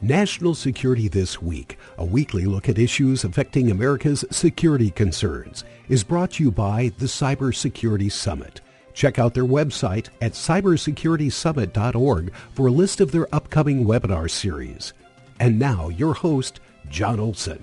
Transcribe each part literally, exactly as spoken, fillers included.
National Security This Week, a weekly look at issues affecting America's security concerns, is brought to you by the Cybersecurity Summit. Check out their website at cyber security summit dot org for a list of their upcoming webinar series. And now, your host, John Olson.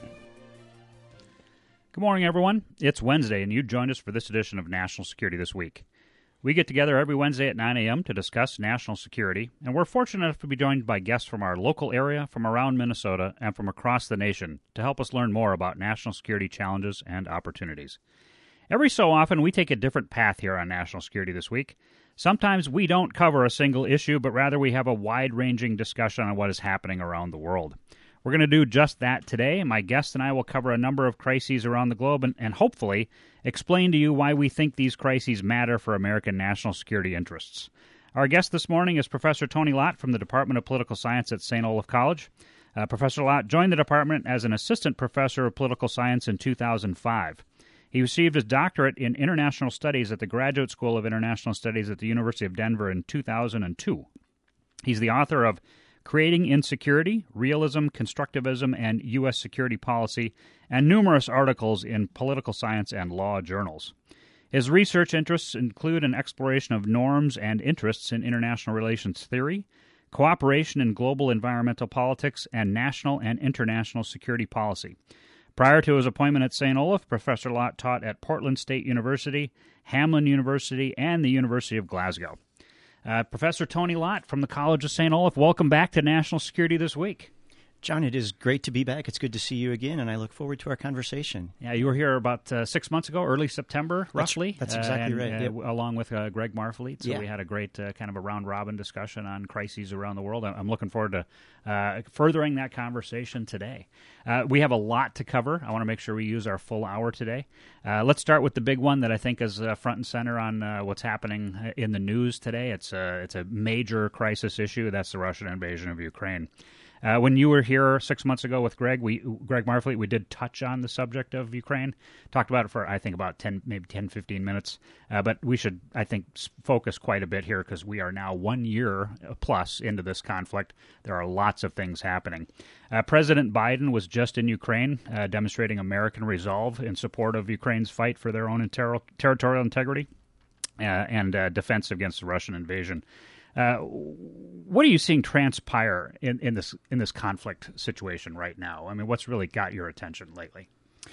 Good morning, everyone. It's Wednesday, and you joined us for this edition of National Security This Week. We get together every Wednesday at nine a.m. to discuss national security, and we're fortunate enough to be joined by guests from our local area, from around Minnesota, and from across the nation to help us learn more about national security challenges and opportunities. Every so often, we take a different path here on National Security This Week. Sometimes we don't cover a single issue, but rather we have a wide-ranging discussion on what is happening around the world. We're going to do just that today. My guest and I will cover a number of crises around the globe and, and hopefully explain to you why we think these crises matter for American national security interests. Our guest this morning is Professor Tony Lott from the Department of Political Science at Saint Olaf College. Uh, Professor Lott joined the department as an assistant professor of political science in two thousand five. He received his doctorate in international studies at the Graduate School of International Studies at the University of Denver in two thousand two. He's the author of Creating Insecurity, Realism, Constructivism, and U S. Security Policy, and numerous articles in political science and law journals. His research interests include an exploration of norms and interests in international relations theory, cooperation in global environmental politics, and national and international security policy. Prior to his appointment at Saint Olaf, Professor Lott taught at Portland State University, Hamline University, and the University of Glasgow. Uh, Professor Tony Lott from the College of Saint Olaf, welcome back to National Security This Week. John, it is great to be back. It's good to see you again, and I look forward to our conversation. Yeah, you were here about uh, six months ago, early September, roughly. That's, that's exactly uh, and, right. Uh, yep. Along with uh, Greg Marfleet. So yeah. we had a great uh, kind of a round-robin discussion on crises around the world. I'm looking forward to uh, furthering that conversation today. Uh, we have a lot to cover. I want to make sure we use our full hour today. Uh, let's start with the big one that I think is uh, front and center on uh, what's happening in the news today. It's a, it's a major crisis issue. That's the Russian invasion of Ukraine. Uh, when you were here six months ago with Greg, we Greg Marfleet, we did touch on the subject of Ukraine. Talked about it for, I think, about ten, maybe ten, fifteen minutes. Uh, but we should, I think, focus quite a bit here because we are now one year plus into this conflict. There are lots of things happening. Uh, President Biden was just in Ukraine, uh, demonstrating American resolve in support of Ukraine's fight for their own ter- territorial integrity uh, and uh, defense against the Russian invasion. Uh, what are you seeing transpire in, in this in this conflict situation right now? I mean, what's really got your attention lately?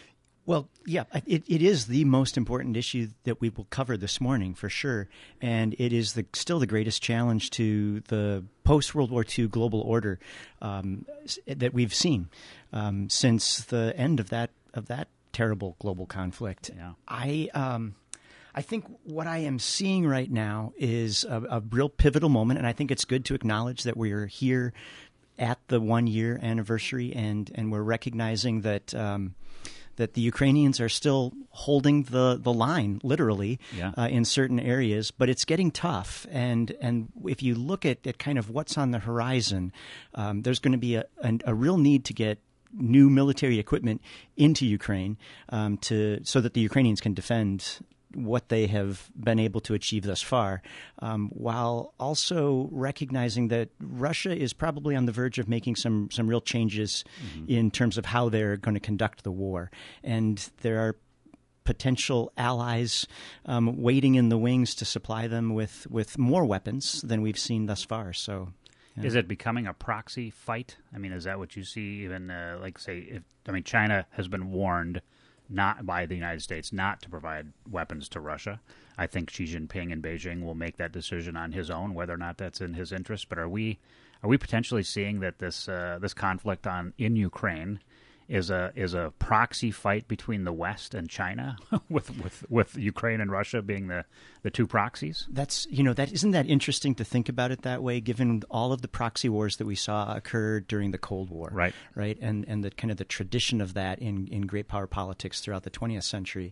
Well, yeah, it, it is the most important issue that we will cover this morning for sure, and it is the, still the greatest challenge to the post-World War Two global order um, that we've seen um, since the end of that of that terrible global conflict. Yeah. I. Um, I think what I am seeing right now is a, a real pivotal moment, and I think it's good to acknowledge that we are here at the one-year anniversary, and, and we're recognizing that um, that the Ukrainians are still holding the, the line, literally, yeah. uh, in certain areas, but it's getting tough. And and if you look at, at kind of what's on the horizon, um, there's going to be a, a, a real need to get new military equipment into Ukraine um, to so that the Ukrainians can defend what they have been able to achieve thus far, um, while also recognizing that Russia is probably on the verge of making some some real changes mm-hmm. in terms of how they're going to conduct the war. And there are potential allies um, waiting in the wings to supply them with, with more weapons than we've seen thus far. So, yeah. Is it becoming a proxy fight? I mean, is that what you see even, uh, like, say, if, I mean, China has been warned not by the United States not to provide weapons to Russia. I think Xi Jinping in Beijing will make that decision on his own, whether or not that's in his interest. But are we are we potentially seeing that this uh, this conflict on in Ukraine is a is a proxy fight between the West and China, with, with with Ukraine and Russia being the, the two proxies? That's you know that isn't that interesting to think about it that way, given all of the proxy wars that we saw occur during the Cold War, right? Right, and and the kind of the tradition of that in, in great power politics throughout the twentieth century.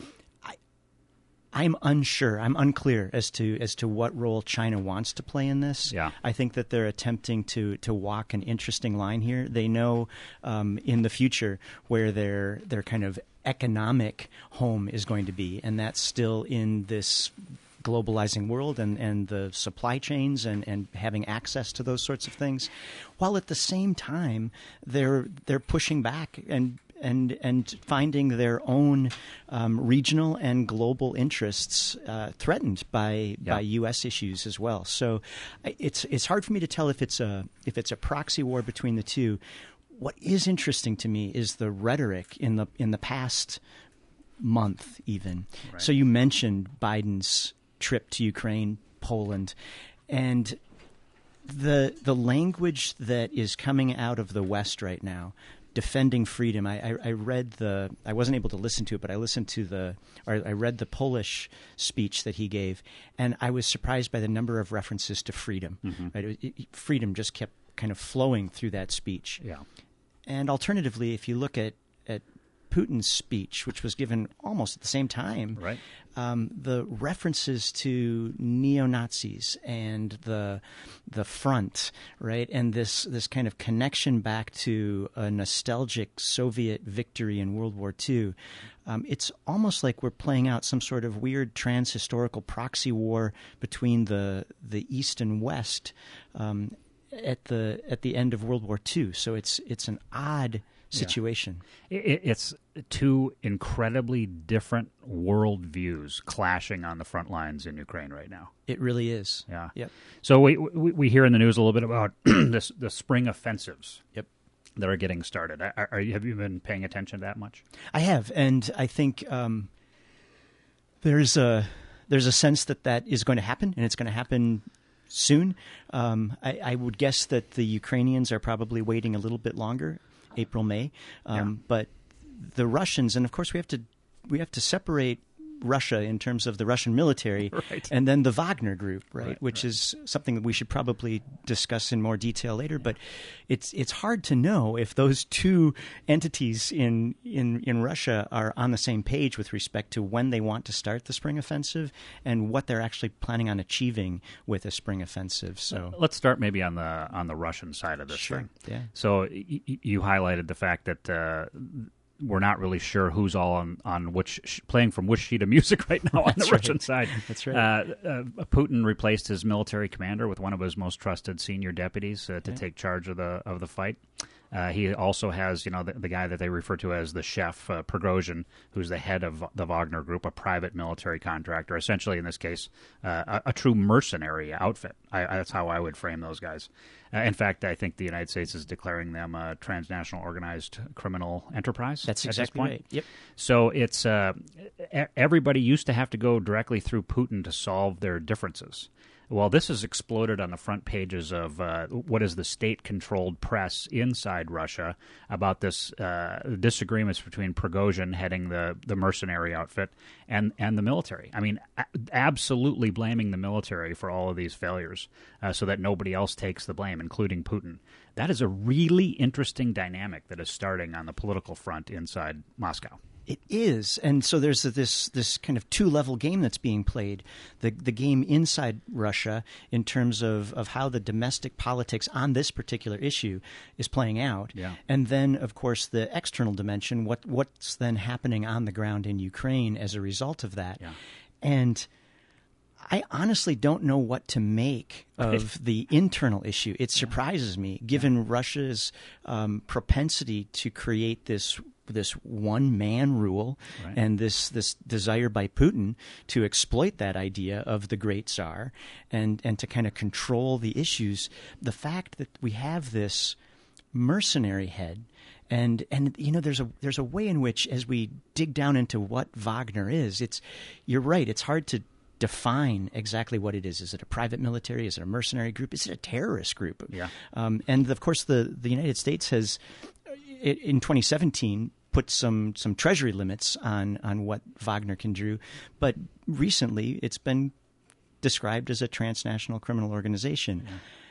I'm unsure. I'm unclear as to as to what role China wants to play in this. Yeah. I think that they're attempting to to walk an interesting line here. They know um, in the future where their their kind of economic home is going to be, and that's still in this globalizing world and, and the supply chains and, and having access to those sorts of things, while at the same time they're they're pushing back and and and finding their own um, regional and global interests uh, threatened by Yeah. by U S issues as well. So I- it's it's hard for me to tell if it's a if it's a proxy war between the two. What is interesting to me is the rhetoric in the in the past month, even. Right. So you mentioned Biden's trip to Ukraine, Poland, and the the language that is coming out of the West right now, defending freedom. I, I, I read the. I wasn't able to listen to it, but I listened to the. Or I read the Polish speech that he gave, and I was surprised by the number of references to freedom. Mm-hmm. Right, it, it, freedom just kept kind of flowing through that speech. Yeah. And alternatively, if you look at, at Putin's speech, which was given almost at the same time, Right. um, the references to neo-Nazis and the the front, right, and this this kind of connection back to a nostalgic Soviet victory in World War Two, um, it's almost like we're playing out some sort of weird trans-historical proxy war between the the East and West um, at the at the end of World War Two. So it's it's an odd situation. It, it's two incredibly different worldviews clashing on the front lines in Ukraine right now. It really is. Yeah. Yep. So we, we we hear in the news a little bit about this the spring offensives. Yep. That are getting started. Are, are you, have you been paying attention to that much? I have, and I think um, there's a there's a sense that that is going to happen, and it's going to happen soon. Um, I, I would guess that the Ukrainians are probably waiting a little bit longer, April, May, um, Yeah. but the Russians, and of course we have to we have to separate Russia in terms of the Russian military, Right. and then the Wagner Group, right, Right, which right. is something that we should probably discuss in more detail later. But it's it's hard to know if those two entities in, in in Russia are on the same page with respect to when they want to start the spring offensive and what they're actually planning on achieving with a spring offensive. So Let's start maybe on the on the Russian side of this Sure, thing. yeah. So y- y- you highlighted the fact that uh, we're not really sure who's all on, on which sh- playing from which sheet of music right now on the That's right. Russian side. That's right. Uh, uh, Putin replaced his military commander with one of his most trusted senior deputies uh, to Yeah. take charge of the of the fight. Uh, he also has, you know, the, the guy that they refer to as the chef, uh, Prigozhin, who's the head of the Wagner Group, a private military contractor, essentially in this case, uh, a, a true mercenary outfit. I, that's how I would frame those guys. Uh, in fact, I think the United States is declaring them a transnational organized criminal enterprise. That's at this exactly point. right. Yep. So it's uh, e- everybody used to have to go directly through Putin to solve their differences. Well, this has exploded on the front pages of uh, what is the state-controlled press inside Russia about this uh, disagreements between Prigozhin, heading the, the mercenary outfit, and, and the military. I mean, a- absolutely blaming the military for all of these failures uh, so that nobody else takes the blame, including Putin. That is a really interesting dynamic that is starting on the political front inside Moscow. It is, and so there's this this kind of two level game that's being played. The the game inside Russia in terms of, of how the domestic politics on this particular issue is playing out, Yeah. and then of course the external dimension. What what's then happening on the ground in Ukraine as a result of that, Yeah. and I honestly don't know what to make of the internal issue. It surprises me, given Russia's um, propensity to create this this one man rule Right. and this this desire by Putin to exploit that idea of the great Tsar and and to kind of control the issues. The fact that we have this mercenary head. And and you know there's a there's a way in which, as we dig down into what Wagner is, it's you're right. It's hard to define exactly what it is. Is it a private military? Is it a mercenary group? Is it a terrorist group? Yeah. Um, and of course, the the United States has i- in twenty seventeen put some some treasury limits on on what Wagner can do, but recently it's been described as a transnational criminal organization.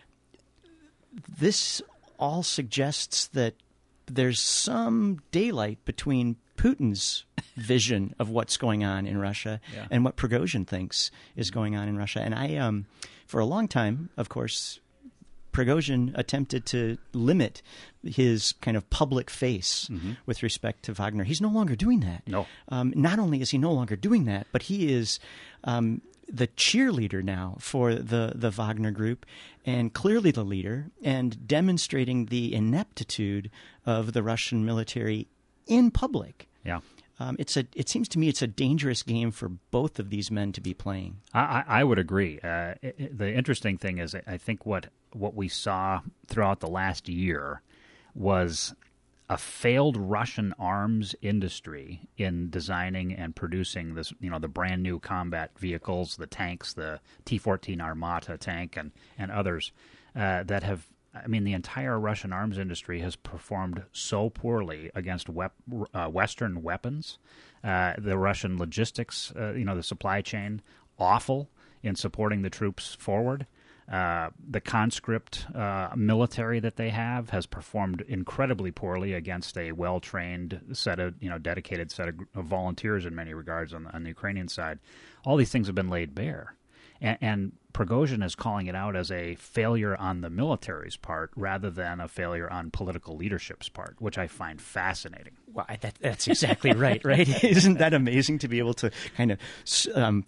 This all suggests that there's some daylight between Putin's vision of what's going on in Russia Yeah. and what Prigozhin thinks is going on in Russia. And I, um, for a long time, of course, Prigozhin attempted to limit his kind of public face with respect to Wagner. He's no longer doing that. No. Um, not only is he no longer doing that, but he is um, the cheerleader now for the, the Wagner Group, and clearly the leader, and demonstrating the ineptitude of the Russian military in public. Yeah. Um, it's a. It seems to me it's a dangerous game for both of these men to be playing. I, I would agree. Uh, it, it, the interesting thing is, I think what what we saw throughout the last year was a failed Russian arms industry in designing and producing this, you know, the brand new combat vehicles, the tanks, the T fourteen Armata tank, and and others uh, that have. I mean, the entire Russian arms industry has performed so poorly against wep- uh, Western weapons. Uh, the Russian logistics, uh, you know, the supply chain, awful in supporting the troops forward. Uh, the conscript uh, military that they have has performed incredibly poorly against a well-trained set of, you know, dedicated set of, of volunteers in many regards on the, on the Ukrainian side. All these things have been laid bare. And, and Prigozhin is calling it out as a failure on the military's part rather than a failure on political leadership's part, which I find fascinating. Well, that, that's exactly right, right? Isn't that amazing to be able to kind of um,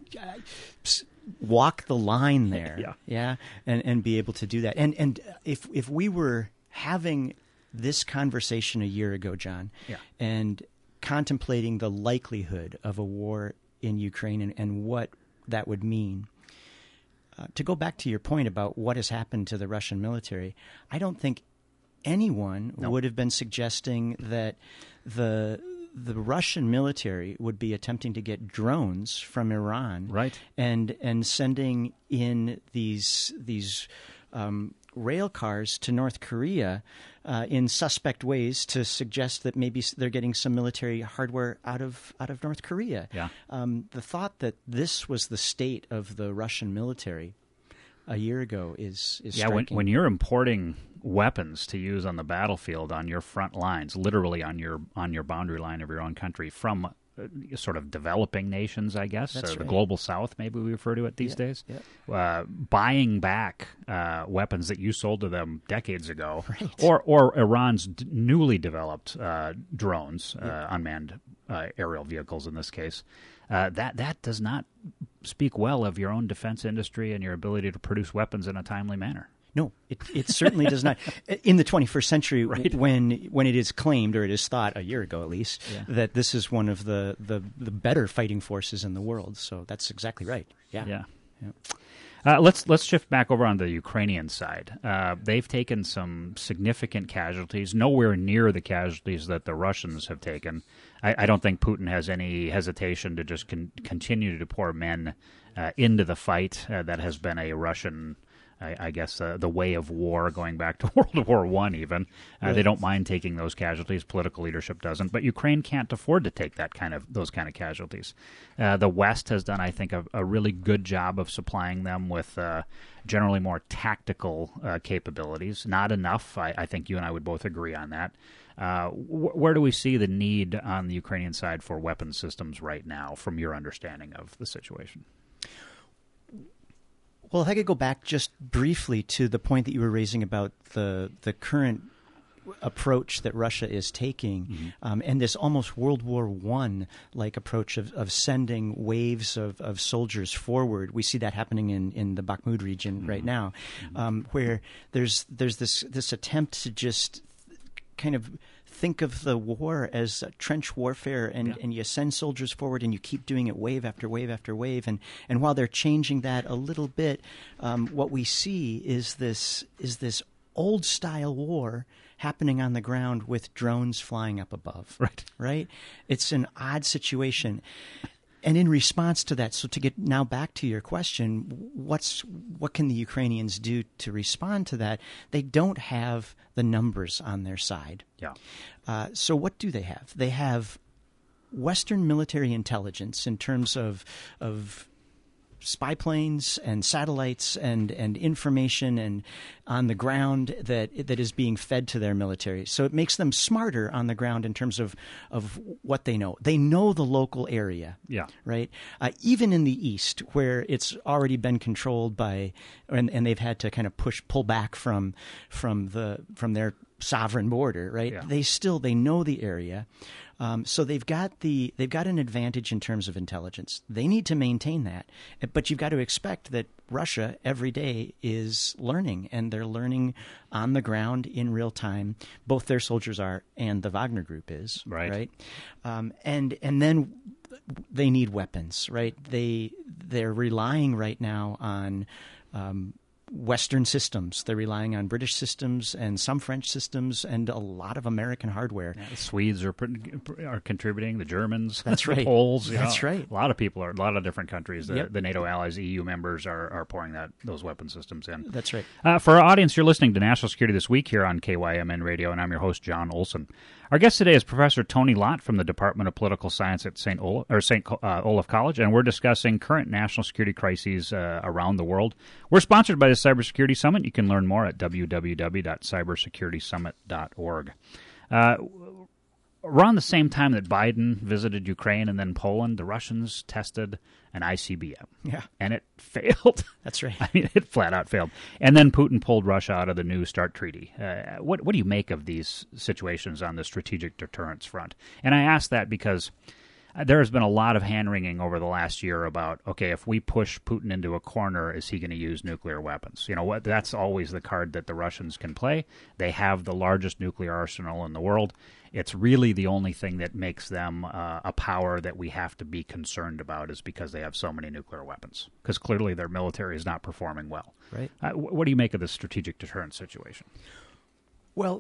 walk the line there? Yeah. Yeah, and, and be able to do that. And and if if we were having this conversation a year ago, John, yeah. and contemplating the likelihood of a war in Ukraine and, and what that would mean. Uh, to go back to your point about what has happened to the Russian military, I don't think anyone no. would have been suggesting that the the Russian military would be attempting to get drones from Iran, right, and and sending in these these um, rail cars to North Korea uh, in suspect ways to suggest that maybe they're getting some military hardware out of out of North Korea. Yeah. Um, the thought that this was the state of the Russian military a year ago is is yeah. When striking. when you're importing weapons to use on the battlefield on your front lines, literally on your on your boundary line of your own country from Uh, sort of developing nations, I guess, That's or the right. global south, maybe we refer to it these Yeah, days, yeah. Uh, buying back uh, weapons that you sold to them decades ago, Right. or or Iran's d- newly developed uh, drones, Yeah. uh, unmanned uh, aerial vehicles in this case. Uh, that that does not speak well of your own defense industry and your ability to produce weapons in a timely manner. No, it, it certainly does not. In the twenty-first century, Right. when when it is claimed, or it is thought a year ago at least, Yeah. that this is one of the, the, the better fighting forces in the world. So that's exactly right. Yeah. Yeah. Yeah. Uh, let's let's shift back over on the Ukrainian side. Uh, they've taken some significant casualties, nowhere near the casualties that the Russians have taken. I, I don't think Putin has any hesitation to just con- continue to pour men uh, into the fight uh, that has been a Russian, I, I guess, uh, the way of war going back to World War One. Even uh, Right. they don't mind taking those casualties. Political leadership doesn't, but Ukraine can't afford to take that kind of those kind of casualties. Uh, the West has done, I think, a, a really good job of supplying them with uh, generally more tactical uh, capabilities. Not enough. I, I think you and I would both agree on that. Uh, wh- where do we see the need on the Ukrainian side for weapon systems right now, from your understanding of the situation? Well, if I could go back just briefly to the point that you were raising about the the current approach that Russia is taking, Mm-hmm. um, and this almost World War One like approach of, of sending waves of, of soldiers forward. We see that happening in, in the Bakhmut region Mm-hmm. right now, um, where there's there's this this attempt to just kind of think of the war as trench warfare, and, Yeah. and you send soldiers forward and you keep doing it wave after wave after wave. And, and while they're changing that a little bit, um, what we see is this is this old style war happening on the ground with drones flying up above. Right. Right? It's an odd situation. And in response to that, so to get now back to your question, what's what can the Ukrainians do to respond to that? They don't have the numbers on their side. Yeah. Uh, so what do they have? They have Western military intelligence in terms of of spy planes and satellites and, and information and on the ground that that is being fed to their military. So it makes them smarter on the ground in terms of, of what they know. They know the local area. Yeah. Right? Uh, even in the East, where it's already been controlled by, and, and they've had to kind of push, pull back from from the from their sovereign border, right? Yeah. They still they know the area, um, so they've got the they've got an advantage in terms of intelligence. They need to maintain that, but you've got to expect that Russia every day is learning, and they're learning on the ground in real time. Both their soldiers are, and the Wagner Group is, right? Right, um, and and then they need weapons, right? They they're relying right now on. Um, Western systems. They're relying on British systems and some French systems and a lot of American hardware. Yeah, the Swedes are are contributing. The Germans, that's right. The Poles, that's know, right. A lot of people are. A lot of different countries. The, yep. the NATO allies, E U members are, are pouring that those weapon systems in. That's right. Uh, for our audience, you're listening to National Security This Week here on K Y M N Radio, and I'm your host, John Olson. Our guest today is Professor Tony Lott from the Department of Political Science at Saint Olaf, or Saint Uh, Olaf College, and we're discussing current national security crises uh, around the world. We're sponsored by the Cybersecurity Summit. You can learn more at w w w dot cybersecurity summit dot org. Uh, around the same time that Biden visited Ukraine and then Poland, the Russians tested an I C B M. Yeah. And it failed. That's right. I mean, it flat out failed. And then Putin pulled Russia out of the New START treaty. Uh, what, what do you make of these situations on the strategic deterrence front? And I ask that because there has been a lot of hand-wringing over the last year about, okay, if we push Putin into a corner, is he going to use nuclear weapons? You know, what? That's always the card that the Russians can play. They have the largest nuclear arsenal in the world. It's really the only thing that makes them uh, a power that we have to be concerned about is because they have so many nuclear weapons. Because clearly their military is not performing well. Right. Uh, what do you make of this strategic deterrence situation? Well,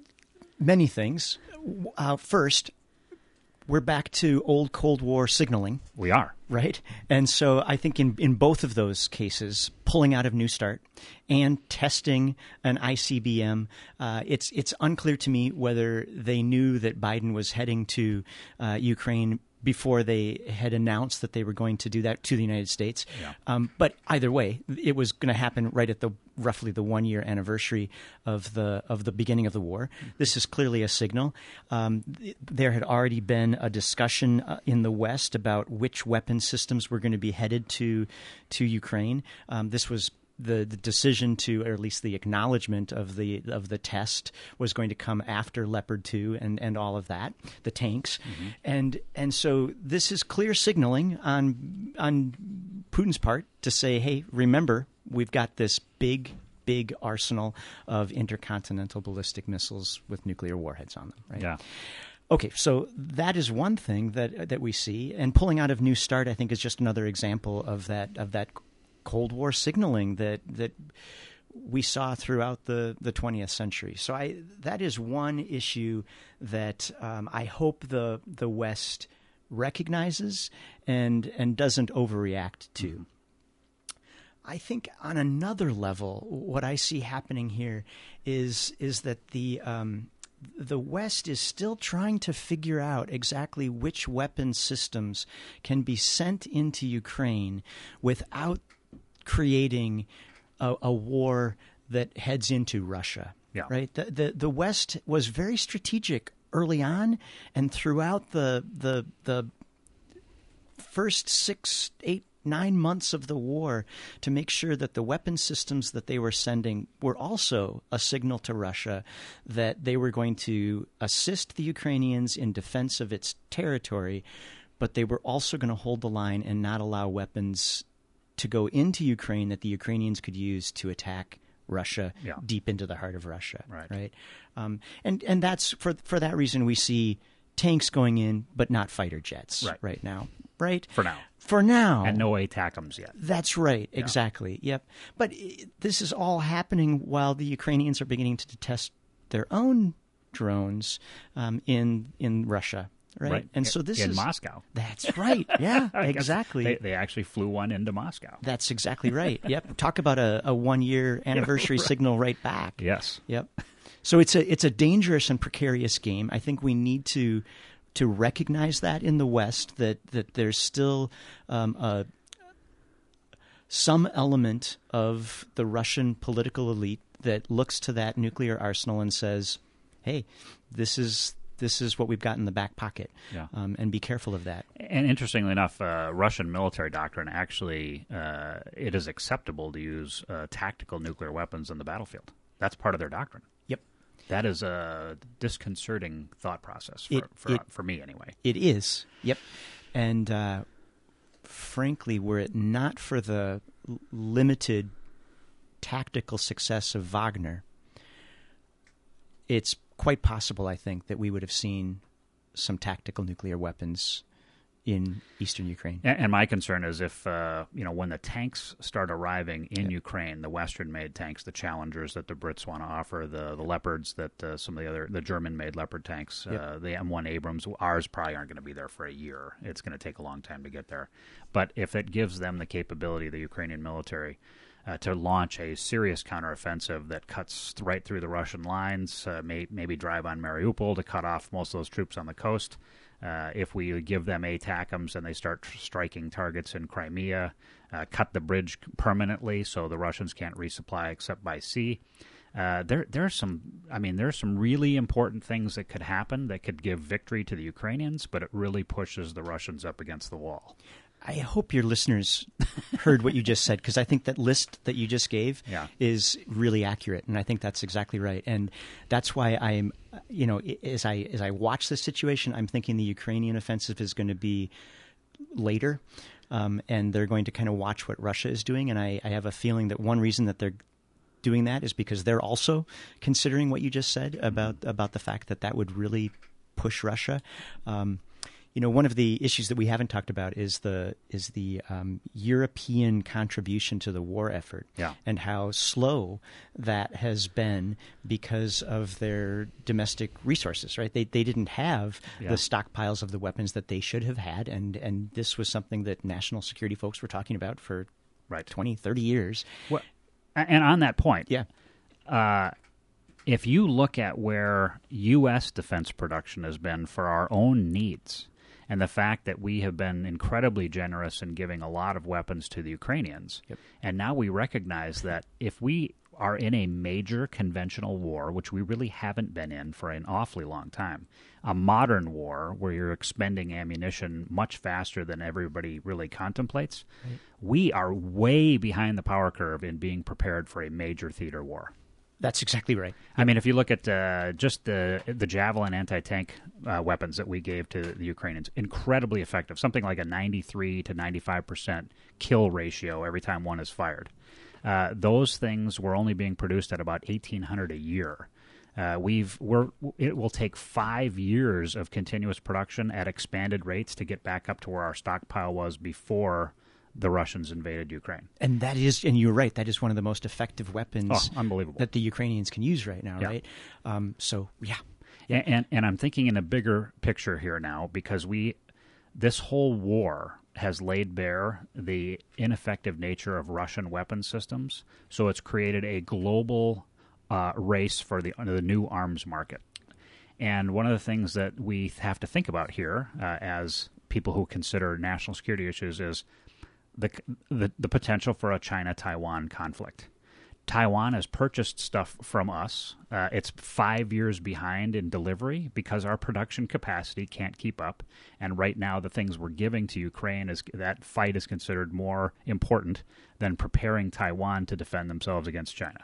many things. Uh, first, we're back to old Cold War signaling. We are. Right? And so I think in, in both of those cases, pulling out of New START and testing an I C B M, uh, it's it's unclear to me whether they knew that Biden was heading to uh, Ukraine before they had announced that they were going to do that to the United States. Yeah. Um, but either way, it was going to happen right at the roughly the one year anniversary of the of the beginning of the war. This is clearly a signal. Um, th- there had already been a discussion uh, in the West about which weapon systems were going to be headed to to Ukraine. Um, this was The, the decision to, or at least the acknowledgement of the of the test, was going to come after Leopard two and, and all of that, the tanks, mm-hmm. and and so this is clear signaling on on Putin's part to say, hey, remember, we've got this big big arsenal of intercontinental ballistic missiles with nuclear warheads on them. Right? Yeah. Okay, so that is one thing that that we see, and pulling out of New START, I think, is just another example of that of that. Cold War signaling that that we saw throughout the, the twentieth century. So I that is one issue that um, I hope the the West recognizes and and doesn't overreact to. Mm-hmm. I think on another level, what I see happening here is is that the um, the West is still trying to figure out exactly which weapon systems can be sent into Ukraine without creating a, a war that heads into Russia. Yeah. Right. The, the the West was very strategic early on and throughout the the the first six, eight, nine months of the war to make sure that the weapon systems that they were sending were also a signal to Russia that they were going to assist the Ukrainians in defense of its territory, but they were also going to hold the line and not allow weapons to go into Ukraine that the Ukrainians could use to attack Russia yeah. deep into the heart of Russia. Right. Right. Um, and and that's for for that reason we see tanks going in, but not fighter jets right, right now. Right. For now. For now. And no A TACMs yet. That's right. Yeah. Exactly. Yep. But this is all happening while the Ukrainians are beginning to test their own drones um, in in Russia. Right? right. And so this in is... In Moscow. That's right. Yeah, exactly. They, they actually flew one into Moscow. That's exactly right. Yep. Talk about a, a one-year anniversary yeah, right. signal right back. Yes. Yep. So it's a it's a dangerous and precarious game. I think we need to to recognize that in the West, that, that there's still um, a, some element of the Russian political elite that looks to that nuclear arsenal and says, hey, this is... This is what we've got in the back pocket, yeah. um, and be careful of that. And interestingly enough, uh, Russian military doctrine actually, uh, it is acceptable to use uh, tactical nuclear weapons on the battlefield. That's part of their doctrine. Yep. That is a disconcerting thought process for, It- for, it- for me anyway. It is. Yep. And uh, frankly, were it not for the l- limited tactical success of Wagner, it's quite possible, I think, that we would have seen some tactical nuclear weapons in eastern Ukraine. And, and my concern is if, uh, you know, when the tanks start arriving in Yep. Ukraine, the Western-made tanks, the Challengers that the Brits want to offer, the the Leopards that uh, some of the other, the German-made Leopard tanks, Yep. uh, the M one Abrams, ours probably aren't going to be there for a year. It's going to take a long time to get there. But if it gives them the capability, the Ukrainian military, uh, to launch a serious counteroffensive that cuts right through the Russian lines, uh, may, maybe drive on Mariupol to cut off most of those troops on the coast. Uh, if we give them A TACMs and they start tr- striking targets in Crimea, uh, cut the bridge permanently so the Russians can't resupply except by sea. Uh, there, there are some. I mean, there are some really important things that could happen that could give victory to the Ukrainians, but it really pushes the Russians up against the wall. I hope your listeners heard what you just said, because I think that list that you just gave Yeah. is really accurate, and I think that's exactly right. And that's why I'm, you know, as I as I watch this situation, I'm thinking the Ukrainian offensive is going to be later, um, and they're going to kind of watch what Russia is doing. And I, I have a feeling that one reason that they're doing that is because they're also considering what you just said about about the fact that that would really push Russia. Um, You know, one of the issues that we haven't talked about is the is the um, European contribution to the war effort, Yeah. and how slow that has been because of their domestic resources. Right? They they didn't have Yeah. the stockpiles of the weapons that they should have had, and and this was something that national security folks were talking about for Right. twenty, thirty years. Well, and on that point, Yeah. uh, if you look at where U S defense production has been for our own needs, and the fact that we have been incredibly generous in giving a lot of weapons to the Ukrainians, Yep. and now we recognize that if we are in a major conventional war, which we really haven't been in for an awfully long time, a modern war where you're expending ammunition much faster than everybody really contemplates, Right. we are way behind the power curve in being prepared for a major theater war. That's exactly right. I mean, if you look at uh, just the the Javelin anti-tank uh, weapons that we gave to the Ukrainians, incredibly effective, something like a ninety-three to ninety-five percent kill ratio every time one is fired. Uh, those things were only being produced at about eighteen hundred a year. Uh, we've we're it will take five years of continuous production at expanded rates to get back up to where our stockpile was before the Russians invaded Ukraine. And that is, and you're right, that is one of the most effective weapons Oh, unbelievable. that the Ukrainians can use right now, Yeah. right? Um, so, yeah. And, and and I'm thinking in a bigger picture here now, because we this whole war has laid bare the ineffective nature of Russian weapon systems. So it's created a global uh, race for the the new arms market. And one of the things that we have to think about here, uh, as people who consider national security issues, is the the, the potential for a China-Taiwan conflict. Taiwan has purchased stuff from us. Uh, it's five years behind in delivery because our production capacity can't keep up. And right now, the things we're giving to Ukraine, is that fight is considered more important than preparing Taiwan to defend themselves against China.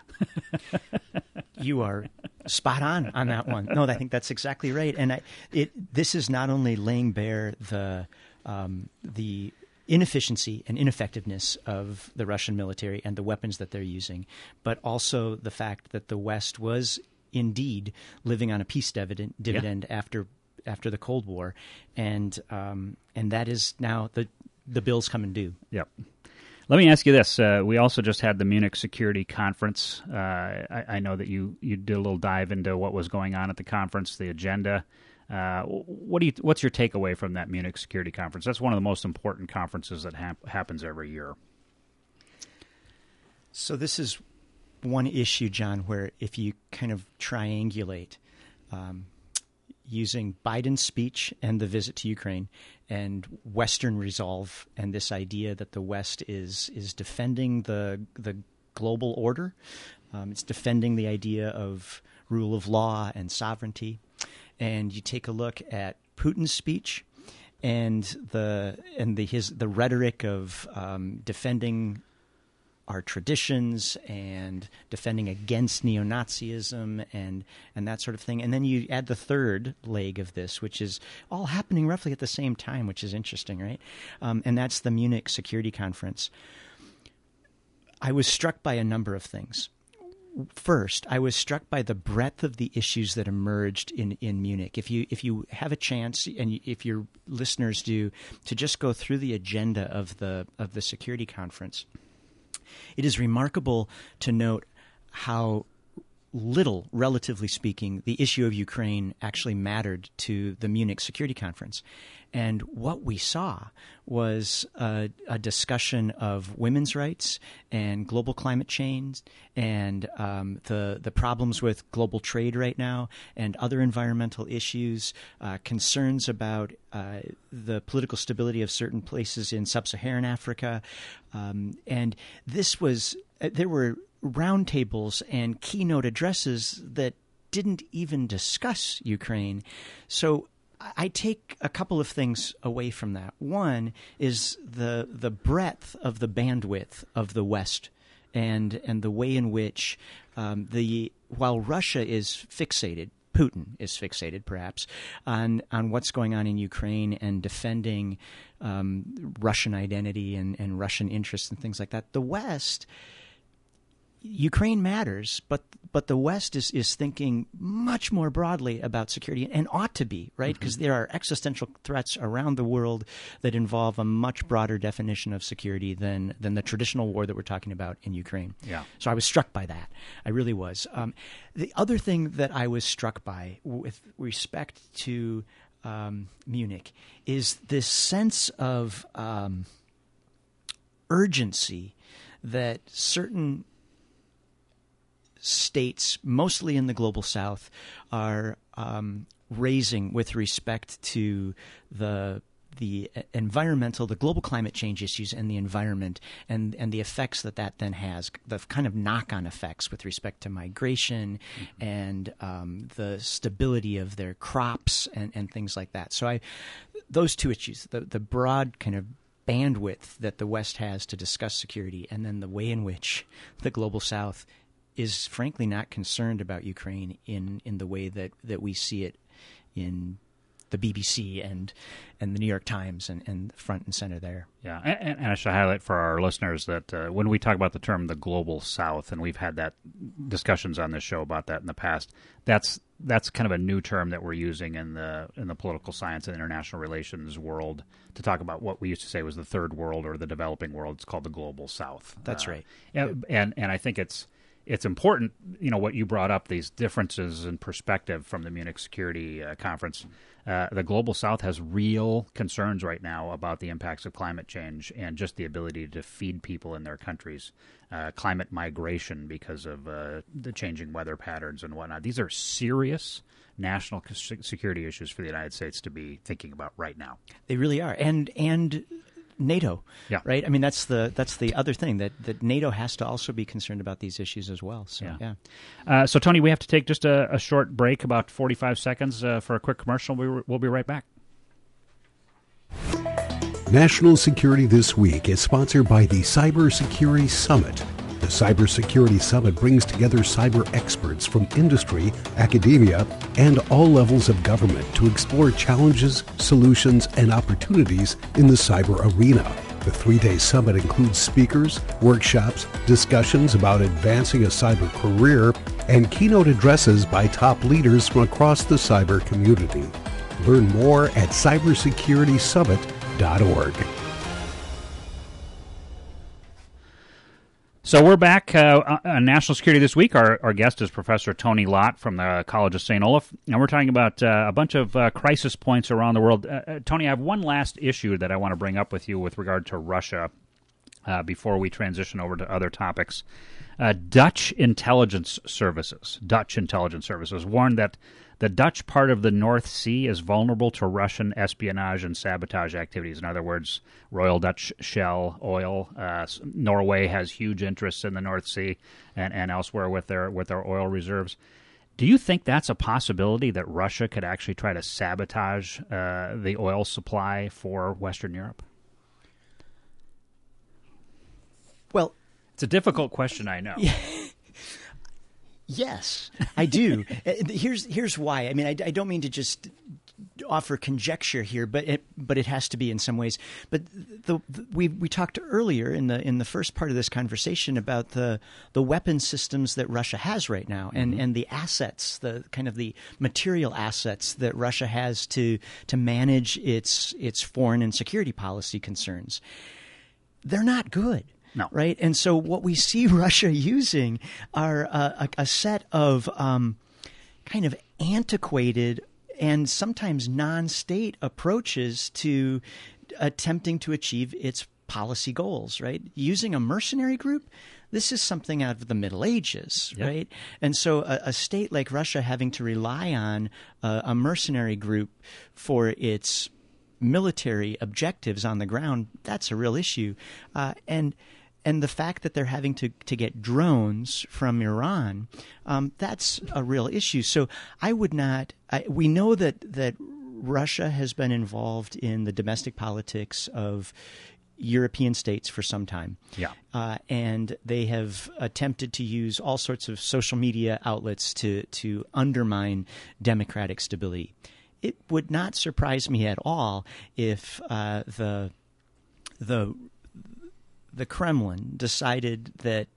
You are spot on on that one. No, I think that's exactly right. And I, it this is not only laying bare the um, the inefficiency and ineffectiveness of the Russian military and the weapons that they're using, but also the fact that the West was indeed living on a peace dividend, dividend yeah. after after the Cold War, and um, and that is now the the bills come and due. Yep. Let me ask you this. Uh, we also just had the Munich Security Conference. Uh, I, I know that you, you did a little dive into what was going on at the conference, the agenda. Uh, what do you? What's your takeaway from that Munich Security Conference? That's one of the most important conferences that hap- happens every year. So this is one issue, John, where if you kind of triangulate um, using Biden's speech and the visit to Ukraine and Western resolve and this idea that the West is is defending the the global order, um, it's defending the idea of rule of law and sovereignty. And you take a look at Putin's speech and the and the his the rhetoric of um, defending our traditions and defending against neo-Nazism and and that sort of thing. And then you add the third leg of this, which is all happening roughly at the same time, which is interesting, right? Um, and that's the Munich Security Conference. I was struck by a number of things. First, I was struck by the breadth of the issues that emerged in, in Munich. If you if you have a chance, and if your listeners do, to just go through the agenda of the of the security conference, it is remarkable to note how little, relatively speaking, the issue of Ukraine actually mattered to the Munich Security Conference. And what we saw was a, a discussion of women's rights and global climate change and um, the the problems with global trade right now and other environmental issues, uh, concerns about uh, the political stability of certain places in sub-Saharan Africa. Um, and this was – there were roundtables and keynote addresses that didn't even discuss Ukraine. So I take a couple of things away from that. One is the the breadth of the bandwidth of the West and and the way in which um, the while Russia is fixated, Putin is fixated perhaps on on what's going on in Ukraine and defending um, Russian identity and, and Russian interests and things like that. The West, Ukraine matters, but but the West is, is thinking much more broadly about security and ought to be, right? Because mm-hmm. there are existential threats around the world that involve a much broader definition of security than than the traditional war that we're talking about in Ukraine. Yeah. So I was struck by that. I really was. Um, the other thing that I was struck by with respect to um, Munich is this sense of um, urgency that certain states, mostly in the global south, are um, raising with respect to the the environmental, the global climate change issues and the environment and, and the effects that that then has, the kind of knock-on effects with respect to migration mm-hmm. and um, the stability of their crops and, and things like that. So I, those two issues, the, the broad kind of bandwidth that the West has to discuss security and then the way in which the global south is frankly not concerned about Ukraine in, in the way that, that we see it in the B B C and and the New York Times and, and front and center there. Yeah, and, and I should highlight for our listeners that uh, when we talk about the term the global south, and we've had that discussions on this show about that in the past, that's that's kind of a new term that we're using in the in the political science and international relations world to talk about what we used to say was the third world or the developing world. It's called the global south. That's uh, right. And, and and I think it's It's important, you know, what you brought up, these differences in perspective from the Munich Security uh, Conference. Uh, the Global South has real concerns right now about the impacts of climate change and just the ability to feed people in their countries, uh, climate migration because of uh, the changing weather patterns and whatnot. These are serious national security issues for the United States to be thinking about right now. They really are. And and... NATO, yeah. right? I mean, that's the that's the other thing, that, that NATO has to also be concerned about these issues as well. So, yeah. yeah. Uh, so, Tony, we have to take just a, a short break, about forty-five seconds uh, for a quick commercial. We, we'll be right back. National Security This Week is sponsored by the Cybersecurity Summit. The Cybersecurity Summit brings together cyber experts from industry, academia, and all levels of government to explore challenges, solutions, and opportunities in the cyber arena. The three-day summit includes speakers, workshops, discussions about advancing a cyber career, and keynote addresses by top leaders from across the cyber community. Learn more at cybersecurity summit dot org. So we're back uh, on National Security This Week. Our, our guest is Professor Tony Lott from the College of Saint Olaf, and we're talking about uh, a bunch of uh, crisis points around the world. Uh, uh, Tony, I have one last issue that I want to bring up with you with regard to Russia uh, before we transition over to other topics. Uh, Dutch intelligence services, Dutch intelligence services warned that the Dutch part of the North Sea is vulnerable to Russian espionage and sabotage activities. In other words, Royal Dutch Shell oil. Uh, Norway has huge interests in the North Sea and, and elsewhere with their with their oil reserves. Do you think that's a possibility that Russia could actually try to sabotage uh, the oil supply for Western Europe? Well, It's a difficult question, I know. Yes, I do. here's here's why. I mean, I, I don't mean to just offer conjecture here, but it but it has to be in some ways. But the, the, we we talked earlier in the in the first part of this conversation about the the weapon systems that Russia has right now, and, mm-hmm. and the assets, the kind of the material assets that Russia has to to manage its its foreign and security policy concerns. They're not good. No. Right? And so what we see Russia using are uh, a, a set of um, kind of antiquated and sometimes non-state approaches to attempting to achieve its policy goals, right? Using a mercenary group, this is something out of the Middle Ages, yep. right? And so a, a state like Russia having to rely on uh, a mercenary group for its military objectives on the ground, that's a real issue. Uh, and and the fact that they're having to, to get drones from Iran, um, that's a real issue. So I would not I, – we know that, that Russia has been involved in the domestic politics of European states for some time. Yeah. Uh, and they have attempted to use all sorts of social media outlets to, to undermine democratic stability. It would not surprise me at all if uh, the the the Kremlin decided that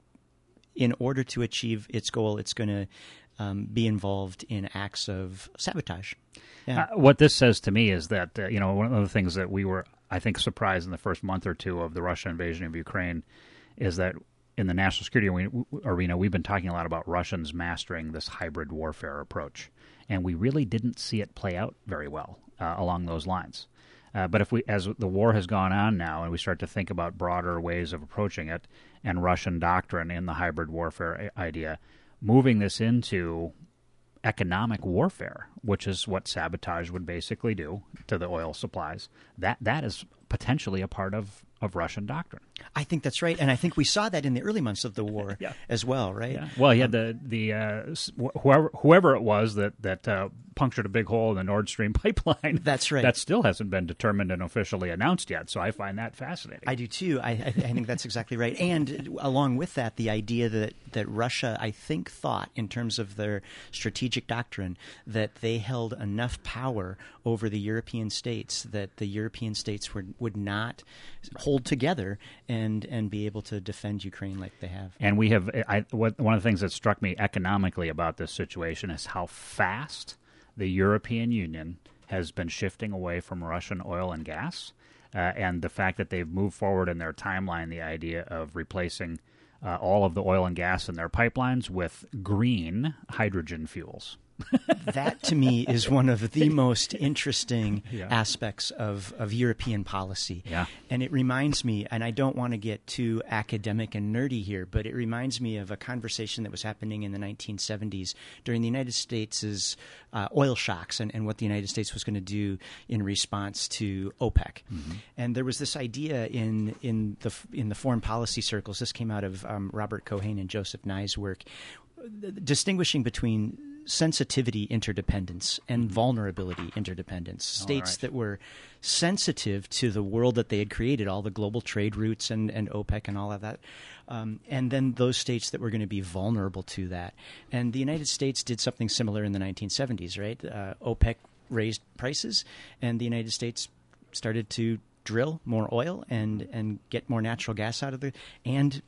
in order to achieve its goal, it's going to um, be involved in acts of sabotage. Yeah. Uh, what this says to me is that uh, you know one of the things that we were, I think, surprised in the first month or two of the Russian invasion of Ukraine is that in the national security arena, we've been talking a lot about Russians mastering this hybrid warfare approach. And we really didn't see it play out very well uh, along those lines. Uh, but if we, as the war has gone on now, and we start to think about broader ways of approaching it, and Russian doctrine in the hybrid warfare idea, moving this into economic warfare, which is what sabotage would basically do to the oil supplies, that that is potentially a part of, of Russian doctrine. I think that's right, and I think we saw that in the early months of the war yeah. as well, right? Yeah. Well, he had the the uh, whoever whoever it was that that uh, punctured a big hole in the Nord Stream pipeline. That's right. That still hasn't been determined and officially announced yet. So I find that fascinating. I do too. I, I think that's exactly right. And along with that, the idea that that Russia, I think, thought in terms of their strategic doctrine that they held enough power over the European states that the European states would would not hold together and and be able to defend Ukraine like they have. And we have I, what, one of the things that struck me economically about this situation is how fast the European Union has been shifting away from Russian oil and gas, uh, and the fact that they've moved forward in their timeline, the idea of replacing uh, all of the oil and gas in their pipelines with green hydrogen fuels. That, to me, is one of the most interesting yeah. aspects of, of European policy. Yeah. And it reminds me, and I don't want to get too academic and nerdy here, but it reminds me of a conversation that was happening in the nineteen seventies during the United States' uh, oil shocks and, and what the United States was going to do in response to OPEC. Mm-hmm. And there was this idea in, in, the, in the foreign policy circles, this came out of um, Robert Cohen and Joseph Nye's work, distinguishing between sensitivity interdependence and vulnerability interdependence. States right. that were sensitive to the world that they had created, all the global trade routes and, and OPEC and all of that, um, and then those states that were going to be vulnerable to that. And the United States did something similar in the nineteen seventies, right? Uh, OPEC raised prices, and the United States started to drill more oil and, and get more natural gas out of the and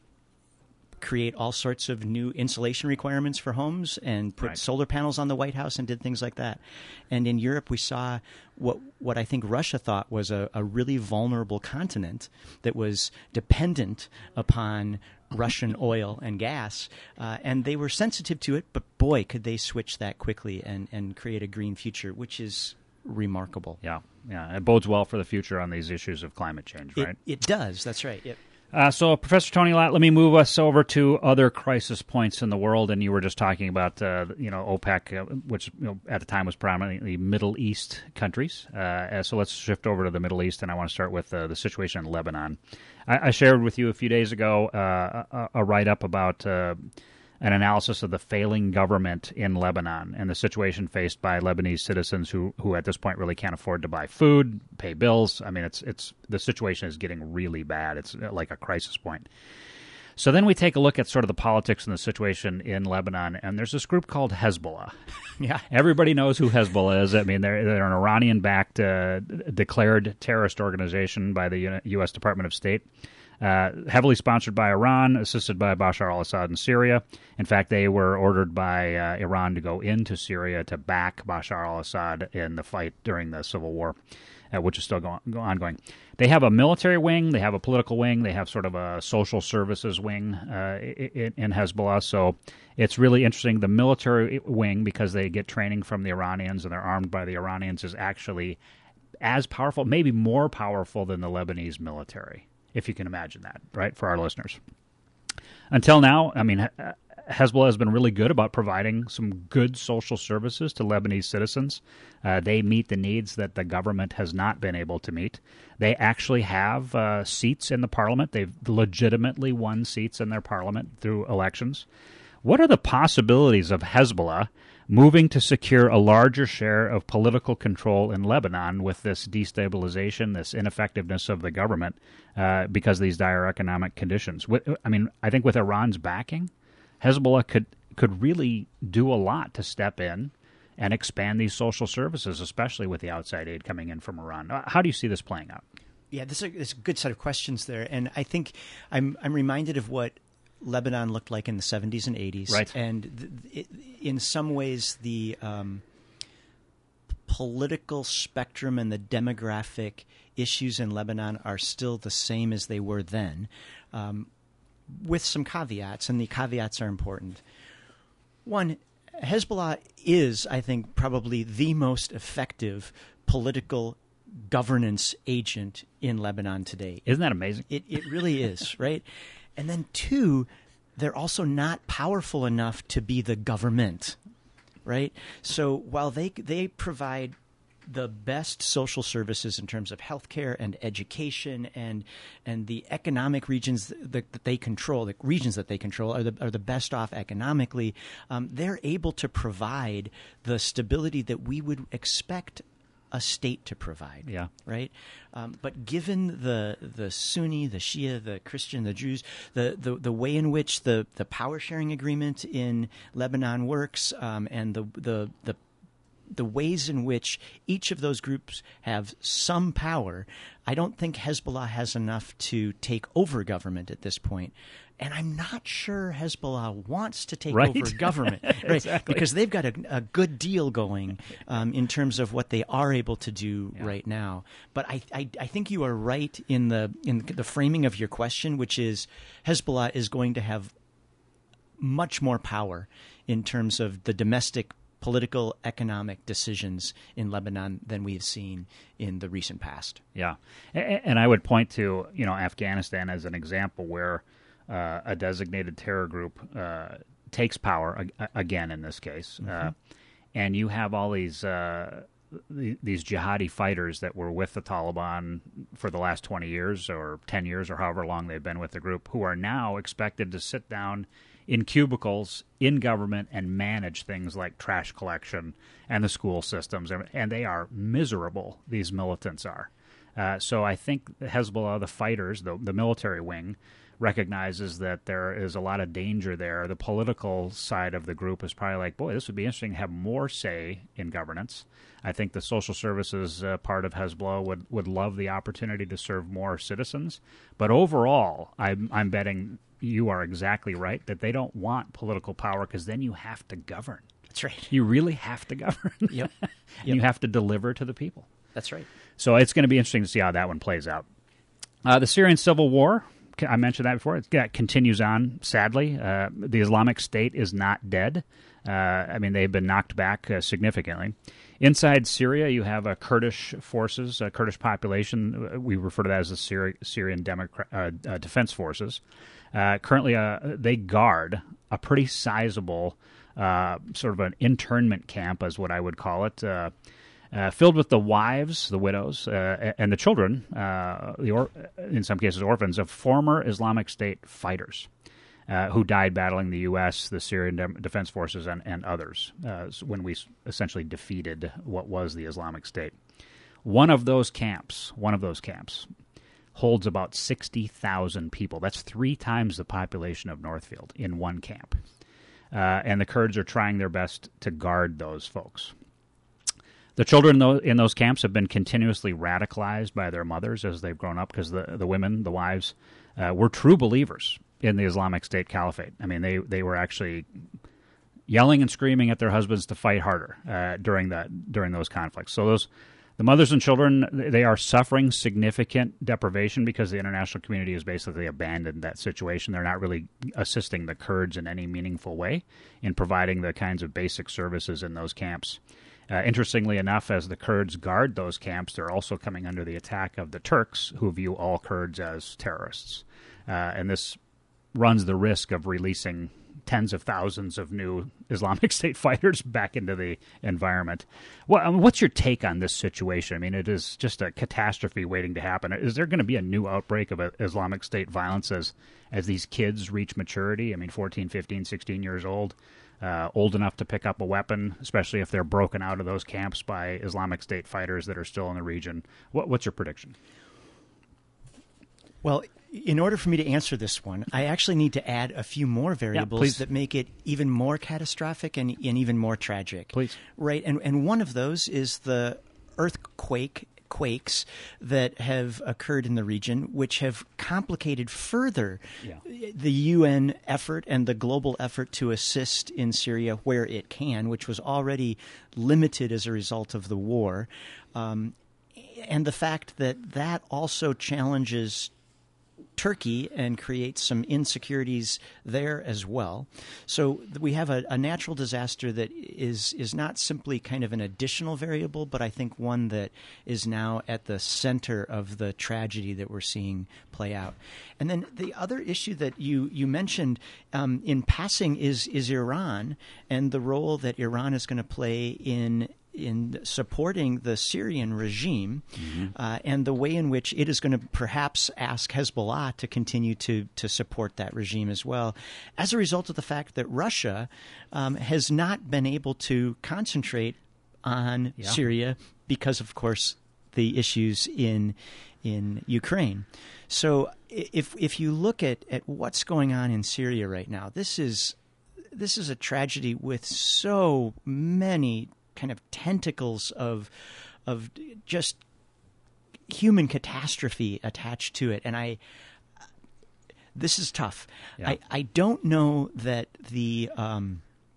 create all sorts of new insulation requirements for homes and put right. solar panels on the White House and did things like that. And in Europe, we saw what what I think Russia thought was a, a really vulnerable continent that was dependent upon Russian oil and gas, uh, and they were sensitive to it, but boy, could they switch that quickly and, and create a green future, which is remarkable. Yeah, yeah, it bodes well for the future on these issues of climate change, right? It, it does, that's right, yep. Uh, so, Professor Tony Lott, let me move us over to other crisis points in the world. And you were just talking about, uh, you know, OPEC, uh, which you know, at the time was predominantly Middle East countries. Uh, so let's shift over to the Middle East, and I want to start with uh, the situation in Lebanon. I, I shared with you a few days ago uh, a, a write-up about uh, an analysis of the failing government in Lebanon and the situation faced by Lebanese citizens who, who at this point really can't afford to buy food, pay bills. I mean, it's it's the situation is getting really bad. It's like a crisis point. So then we take a look at sort of the politics and the situation in Lebanon, and there's this group called Hezbollah. Yeah, everybody knows who Hezbollah is. I mean, they're they're an Iranian-backed, uh, declared terrorist organization by the U S Department of State, uh, heavily sponsored by Iran, assisted by Bashar al-Assad in Syria. In fact, they were ordered by uh, Iran to go into Syria to back Bashar al-Assad in the fight during the civil war, uh, which is still go- go ongoing. They have a military wing, they have a political wing, they have sort of a social services wing uh, in, in Hezbollah. So it's really interesting. The military wing, because they get training from the Iranians and they're armed by the Iranians, is actually as powerful, maybe more powerful than the Lebanese military, if you can imagine that, right, for our listeners. Until now, I mean, Hezbollah has been really good about providing some good social services to Lebanese citizens. Uh, they meet the needs that the government has not been able to meet. They actually have uh, seats in the parliament. They've legitimately won seats in their parliament through elections. What are the possibilities of Hezbollah moving to secure a larger share of political control in Lebanon with this destabilization, this ineffectiveness of the government uh, because of these dire economic conditions? I mean, I think with Iran's backing, Hezbollah could could really do a lot to step in and expand these social services, especially with the outside aid coming in from Iran. How do you see this playing out? Yeah, this is a, this is a good set of questions there, and I think I'm I'm reminded of what Lebanon looked like in the seventies and eighties, right? And th- it, in some ways, the um, political spectrum and the demographic issues in Lebanon are still the same as they were then. Um, with some caveats, and the caveats are important. One, Hezbollah is, I think, probably the most effective political governance agent in Lebanon today. Isn't that amazing? It it really is, right? And then two, they're also not powerful enough to be the government, right? So while they they provide the best social services in terms of healthcare and education and and the economic regions that, that they control, the regions that they control are the are the best off economically. Um, they're able to provide the stability that we would expect a state to provide. Yeah. Right. Um, but given the the Sunni, the Shia, the Christian, the Druze, the the, the way in which the, the power sharing agreement in Lebanon works, um, and the the the the ways in which each of those groups have some power, I don't think Hezbollah has enough to take over government at this point. And I'm not sure Hezbollah wants to take right? over government, right? Exactly. Because they've got a, a good deal going um, in terms of what they are able to do yeah. right now. But I, I, I think you are right in the in the framing of your question, which is Hezbollah is going to have much more power in terms of the domestic political, economic decisions in Lebanon than we've seen in the recent past. Yeah, and I would point to, you know, Afghanistan as an example where uh, a designated terror group uh, takes power again in this case, mm-hmm. uh, and you have all these uh, these jihadi fighters that were with the Taliban for the last twenty years or ten years or however long they've been with the group, who are now expected to sit down in cubicles in government and manage things like trash collection and the school systems, and they are miserable, these militants are. Uh, so I think Hezbollah, the fighters, the, the military wing, recognizes that there is a lot of danger there. The political side of the group is probably like, boy, this would be interesting to have more say in governance. I think the social services uh, part of Hezbollah would, would love the opportunity to serve more citizens. But overall, I'm, I'm betting you are exactly right that they don't want political power because then you have to govern. That's right. You really have to govern. Yep. And yep. you have to deliver to the people. That's right. So it's going to be interesting to see how that one plays out. Uh, the Syrian civil war, I mentioned that before, it yeah, continues on, sadly. Uh, the Islamic State is not dead. Uh, I mean, they've been knocked back uh, significantly. Inside Syria, you have uh, Kurdish forces, a Kurdish population. We refer to that as the Syri- Syrian Democrat, uh, uh, Defense Forces. Uh, currently, uh, they guard a pretty sizable uh, sort of an internment camp, is what I would call it, uh, uh, filled with the wives, the widows, uh, and the children, uh, the or- in some cases orphans, of former Islamic State fighters uh, who died battling the U S, the Syrian De- Defense Forces, and, and others uh, when we essentially defeated what was the Islamic State. One of those camps, one of those camps holds about sixty thousand people. That's three times the population of Northfield in one camp. Uh, and the Kurds are trying their best to guard those folks. The children in those camps have been continuously radicalized by their mothers as they've grown up, because the, the women, the wives, uh, were true believers in the Islamic State Caliphate. I mean, they, they were actually yelling and screaming at their husbands to fight harder uh, during that during those conflicts. So those the mothers and children, they are suffering significant deprivation because the international community has basically abandoned that situation. They're not really assisting the Kurds in any meaningful way in providing the kinds of basic services in those camps. Uh, interestingly enough, as the Kurds guard those camps, they're also coming under the attack of the Turks, who view all Kurds as terrorists. Uh, and this runs the risk of releasing tens of thousands of new Islamic State fighters back into the environment. Well, I mean, what's your take on this situation? I mean, it is just a catastrophe waiting to happen. Is there going to be a new outbreak of Islamic State violence as, as these kids reach maturity? I mean, fourteen, fifteen, sixteen years old. Uh, old enough to pick up a weapon, especially if they're broken out of those camps by Islamic State fighters that are still in the region. What, what's your prediction? Well, in order for me to answer this one, I actually need to add a few more variables yeah, that make it even more catastrophic and, and even more tragic. Please. Right, and, and one of those is the earthquake quakes that have occurred in the region, which have complicated further yeah. the U N effort and the global effort to assist in Syria where it can, which was already limited as a result of the war. Um, and the fact that that also challenges Turkey and creates some insecurities there as well. So we have a, a natural disaster that is is not simply kind of an additional variable, but I think one that is now at the center of the tragedy that we're seeing play out. And then the other issue that you you mentioned um, in passing is is Iran and the role that Iran is going to play in in supporting the Syrian regime mm-hmm. uh, and the way in which it is going to perhaps ask Hezbollah to continue to, to support that regime as well, as a result of the fact that Russia um, has not been able to concentrate on yeah. Syria because, of course, the issues in in Ukraine. So if if you look at, at what's going on in Syria right now, this is this is a tragedy with so many kind of tentacles of of just human catastrophe attached to it. And I this is tough. Yeah. I, I don't know that the um,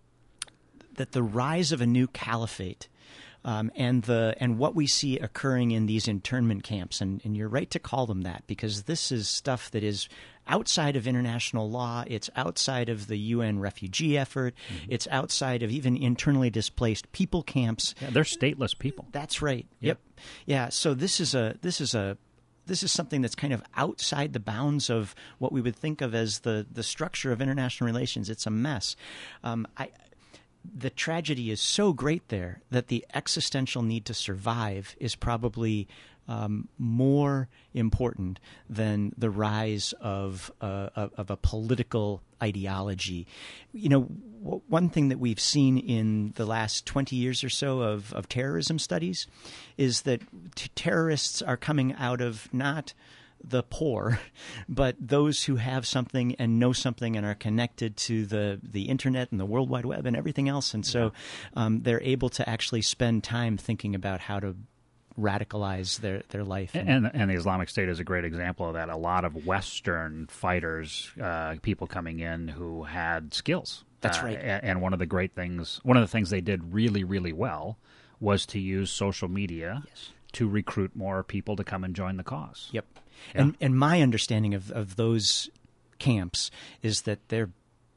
that the rise of a new caliphate um, and the and what we see occurring in these internment camps, and, and you're right to call them that, because this is stuff that is outside of international law. It's outside of the U N refugee effort. Mm-hmm. It's outside of even internally displaced people camps. Yeah, they're stateless people. That's right. Yep. yep. Yeah. So this is a this is a this is something that's kind of outside the bounds of what we would think of as the the structure of international relations. It's a mess. Um, I. The tragedy is so great there that the existential need to survive is probably um, more important than the rise of, uh, of a political ideology. You know, w- one thing that we've seen in the last twenty years or so of, of terrorism studies is that t- terrorists are coming out of not the poor, but those who have something and know something and are connected to the, the internet and the World Wide Web and everything else. And so um, they're able to actually spend time thinking about how to radicalize their, their life. And, and, and the Islamic State is a great example of that. A lot of Western fighters, uh, people coming in who had skills. That's uh, right. And one of the great things, one of the things they did really, really well was to use social media yes. to recruit more people to come and join the cause. Yep. Yeah. And and my understanding of, of those camps is that they're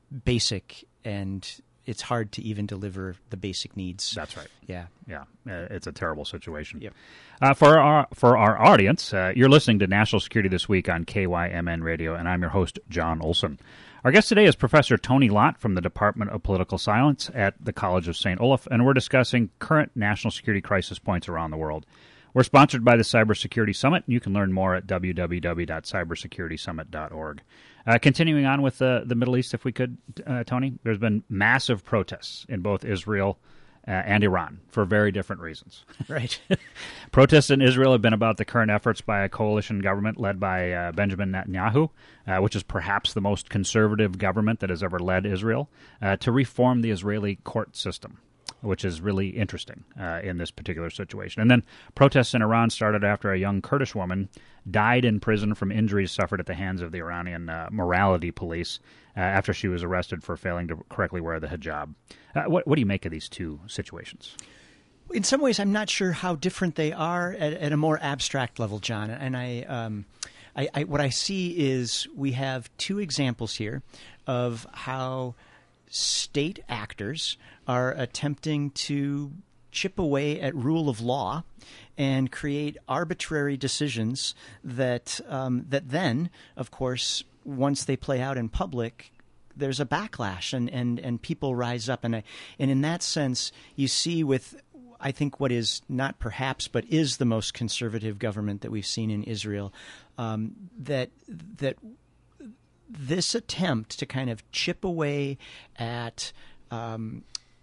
basic and it's hard to even deliver the basic needs. That's right. Yeah. Yeah. Uh, it's a terrible situation. Yep. Uh, for our for our audience, uh, you're listening to National Security This Week on K Y M N Radio, and I'm your host, John Olson. Our guest today is Professor Tony Lott from the Department of Political Science at the College of Saint Olaf, and we're discussing current national security crisis points around the world. We're sponsored by the Cybersecurity Summit. You can learn more at w w w dot cybersecurity summit dot org. Uh, continuing on with the, the Middle East, if we could, uh, Tony, there's been massive protests in both Israel uh, and Iran for very different reasons. Right. Protests in Israel have been about the current efforts by a coalition government led by uh, Benjamin Netanyahu, uh, which is perhaps the most conservative government that has ever led Israel, uh, to reform the Israeli court system, which is really interesting uh, in this particular situation. And then protests in Iran started after a young Kurdish woman died in prison from injuries suffered at the hands of the Iranian uh, morality police uh, after she was arrested for failing to correctly wear the hijab. Uh, what, what do you make of these two situations? In some ways, I'm not sure how different they are at, at a more abstract level, John. And I, um, I, I, what I see is we have two examples here of how state actors are attempting to chip away at rule of law and create arbitrary decisions that um, that then, of course, once they play out in public, there's a backlash and, and, and people rise up. And I, and in that sense, you see with, I think, what is not perhaps but is the most conservative government that we've seen in Israel, um, that that this attempt to kind of chip away at um,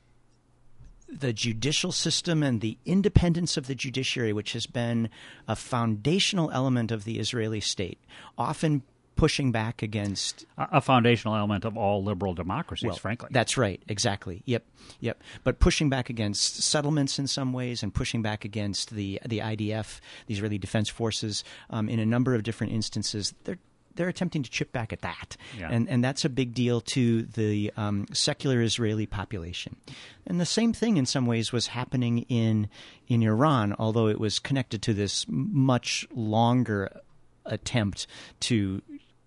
the judicial system and the independence of the judiciary, which has been a foundational element of the Israeli state, often pushing back against a foundational element of all liberal democracies, well, frankly. That's right, exactly. Yep, yep. But pushing back against settlements in some ways, and pushing back against the the I D F, the Israeli Defense Forces, um, in a number of different instances. They're they're attempting to chip back at that, yeah. and and that's a big deal to the um, secular Israeli population. And the same thing, in some ways, was happening in in Iran, although it was connected to this much longer attempt to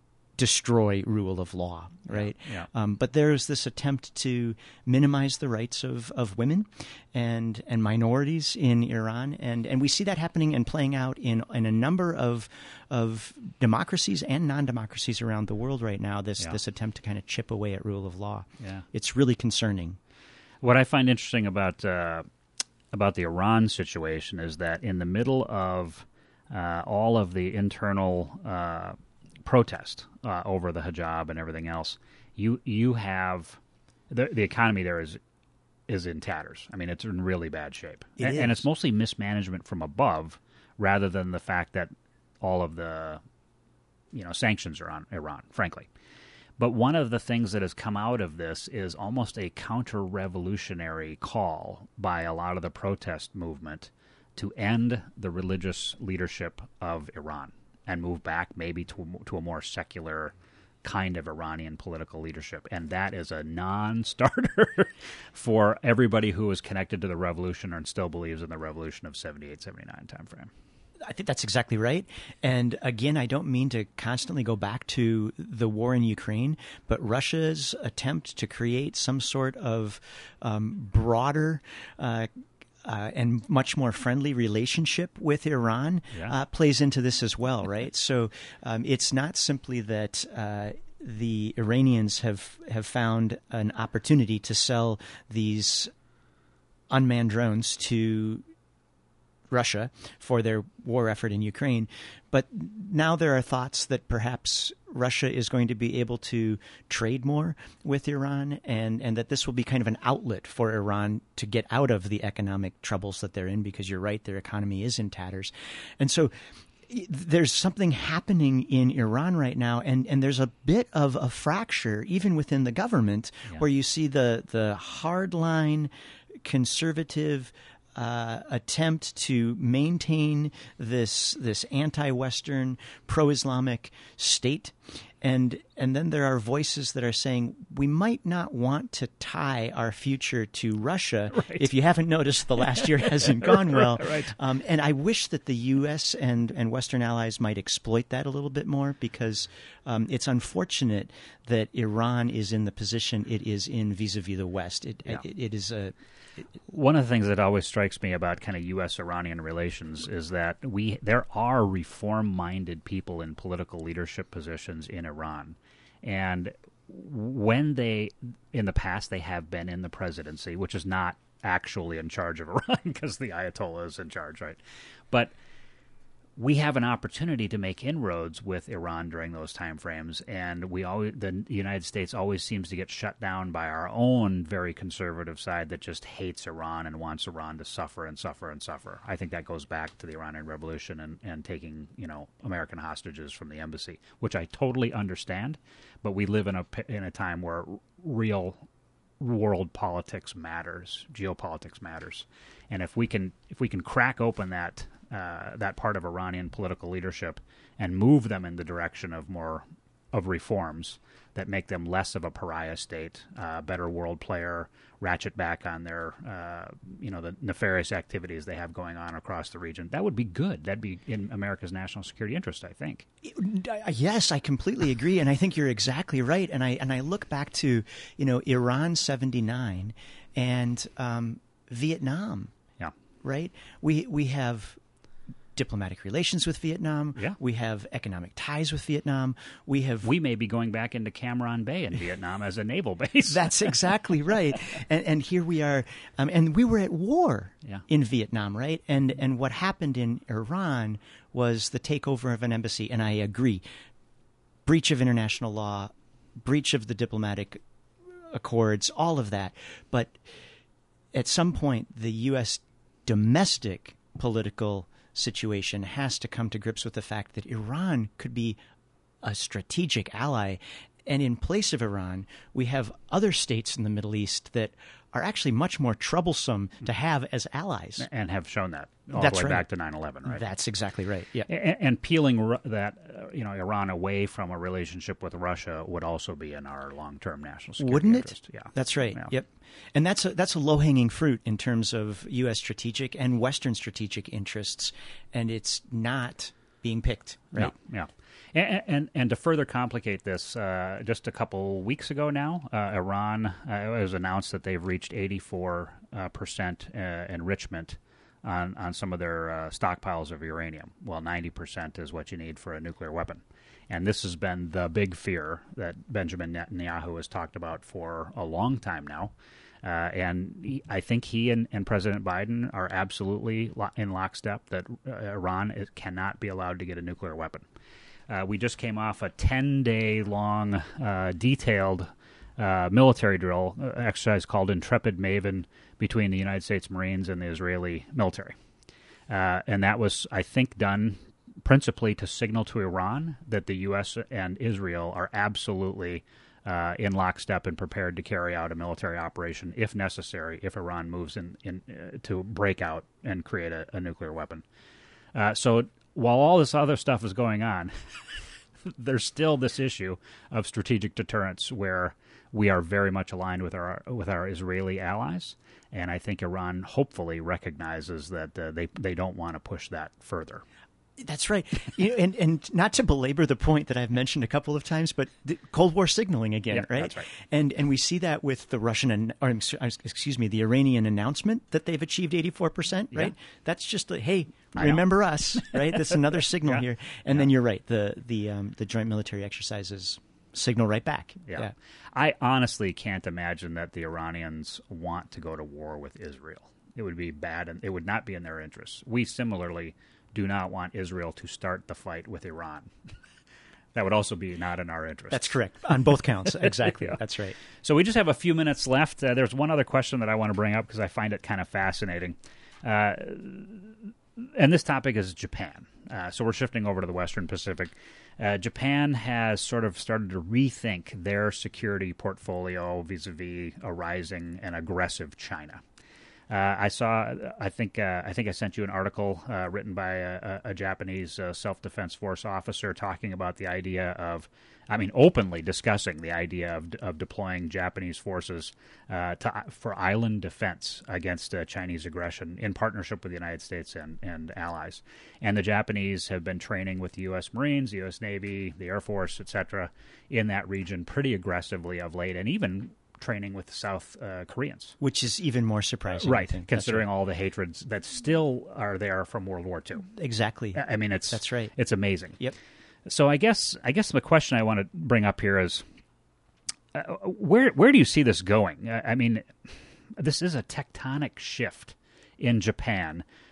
destroy rule of law, right? Yeah, yeah. Um, but there's this attempt to minimize the rights of, of women and and minorities in Iran, and, and we see that happening and playing out in, in a number of of democracies and non-democracies around the world right now. This yeah. this attempt to kind of chip away at rule of law. Yeah, it's really concerning. What I find interesting about uh, about the Iran situation is that in the middle of uh, all of the internal uh, protest uh, over the hijab and everything else, you you have the, the economy there is is in tatters. I mean, it's in really bad shape, it and, is. and it's mostly mismanagement from above, rather than the fact that all of the you know sanctions are on Iran, frankly. But one of the things that has come out of this is almost a counter-revolutionary call by a lot of the protest movement to end the religious leadership of Iran and move back maybe to, to a more secular kind of Iranian political leadership. And that is a non-starter for everybody who is connected to the revolution and still believes in the revolution of seventy-eight, seventy-nine timeframe. I think that's exactly right. And again, I don't mean to constantly go back to the war in Ukraine, but Russia's attempt to create some sort of um, broader uh, uh, and much more friendly relationship with Iran yeah. uh, plays into this as well, right? So um, it's not simply that uh, the Iranians have, have found an opportunity to sell these unmanned drones to Russia for their war effort in Ukraine. But now there are thoughts that perhaps Russia is going to be able to trade more with Iran, and, and that this will be kind of an outlet for Iran to get out of the economic troubles that they're in, because you're right, their economy is in tatters. And so there's something happening in Iran right now, and, and there's a bit of a fracture even within the government yeah. where you see the, the hardline conservative Uh, attempt to maintain this this anti-Western, pro-Islamic state, and and then there are voices that are saying we might not want to tie our future to Russia. Right. If you haven't noticed, the last year hasn't gone well. Right. Um, and I wish that the U S and, and Western allies might exploit that a little bit more, because um, it's unfortunate that Iran is in the position it is in vis-a-vis the West. It, Yeah. it, it is a One of the things that always strikes me about kind of U S Iranian relations is that we there are reform-minded people in political leadership positions in Iran. And when they, in the past, they have been in the presidency, which is not actually in charge of Iran because the Ayatollah is in charge, right? But we have an opportunity to make inroads with Iran during those time frames, and we always, the United States always seems to get shut down by our own very conservative side that just hates Iran and wants Iran to suffer and suffer and suffer. I think that goes back to the Iranian Revolution and, and taking, you know, American hostages from the embassy, which I totally understand, but we live in a in a time where real world politics matters, geopolitics matters, and if we can if we can crack open that. Uh, that part of Iranian political leadership and move them in the direction of more of reforms that make them less of a pariah state, uh, better world player, ratchet back on their, uh, you know, the nefarious activities they have going on across the region. That would be good. That'd be in America's national security interest, I think. Yes, I completely agree, and I think you're exactly right. And I and I look back to, you know, Iran seventy-nine and um, Vietnam. Yeah. Right. We we have diplomatic relations with Vietnam. Yeah. We have economic ties with Vietnam. We have we may be going back into Cam Ranh Bay in Vietnam as a naval base. That's exactly right. And, and here we are, um, and we were at war yeah. in Vietnam, right? And and what happened in Iran was the takeover of an embassy. And I agree, breach of international law, breach of the diplomatic accords, all of that. But at some point, the U S domestic political situation has to come to grips with the fact that Iran could be a strategic ally. And in place of Iran, we have other states in the Middle East that are actually much more troublesome to have as allies. And have shown that all That's the way right. back to nine eleven, right? That's exactly right, yeah. And, and peeling Ru- that, uh, you know, Iran away from a relationship with Russia would also be in our long-term national security Wouldn't interest. it? Yeah. That's right, Yeah. yep. And that's a, that's a low-hanging fruit in terms of U S strategic and Western strategic interests, and it's not being picked, right? Yeah, yeah. And, and and to further complicate this, uh, just a couple weeks ago now, uh, Iran uh, it was announced that they've reached eighty-four percent uh, enrichment on, on some of their uh, stockpiles of uranium. Well, ninety percent is what you need for a nuclear weapon. And this has been the big fear that Benjamin Netanyahu has talked about for a long time now. Uh, and he, I think he and, and President Biden are absolutely lo- in lockstep that uh, Iran is, cannot be allowed to get a nuclear weapon. Uh, we just came off a ten-day-long, uh, detailed uh, military drill uh, exercise called Intrepid Maven between the United States Marines and the Israeli military. Uh, and that was, I think, done principally to signal to Iran that the U S and Israel are absolutely uh, in lockstep and prepared to carry out a military operation if necessary, if Iran moves in, in uh, to break out and create a, a nuclear weapon. Uh, so while all this other stuff is going on, there's still this issue of strategic deterrence where we are very much aligned with our with our Israeli allies, and I think Iran hopefully recognizes that uh, they they don't want to push that further. That's right. You know, and, and not to belabor the point that I've mentioned a couple of times, but the Cold War signaling again, yeah, right? That's right. And and we see that with the Russian, or excuse me, the Iranian announcement that they've achieved eighty-four percent, right? Yeah. That's just like, hey, I remember know. us, right? That's another signal yeah. here. And yeah. then you're right, the the um, the joint military exercises signal right back. Yeah. yeah. I honestly can't imagine that the Iranians want to go to war with Israel. It would be bad, and it would not be in their interests. We similarly do not want Israel to start the fight with Iran. That would also be not in our interest. That's correct. On both counts. Exactly. yeah. That's right. So we just have a few minutes left. Uh, there's one other question that I want to bring up because I find it kind of fascinating. Uh, and this topic is Japan. Uh, so we're shifting over to the Western Pacific. Uh, Japan has sort of started to rethink their security portfolio vis-a-vis a rising and aggressive China. Uh, I saw. I think. Uh, I think I sent you an article uh, written by a, a Japanese uh, self-defense force officer talking about the idea of, I mean, openly discussing the idea of of deploying Japanese forces uh, to for island defense against uh, Chinese aggression in partnership with the United States and, and allies. And the Japanese have been training with the U S Marines, the U S Navy, the Air Force, et cetera, in that region pretty aggressively of late, and even training with the South uh, Koreans. Which is even more surprising. Right, considering right. all the hatreds that still are there from World War Two. Exactly. I mean, it's That's right. It's amazing. Yep. So I guess I guess the question I want to bring up here is, uh, where where do you see this going? I mean, this is a tectonic shift in Japan.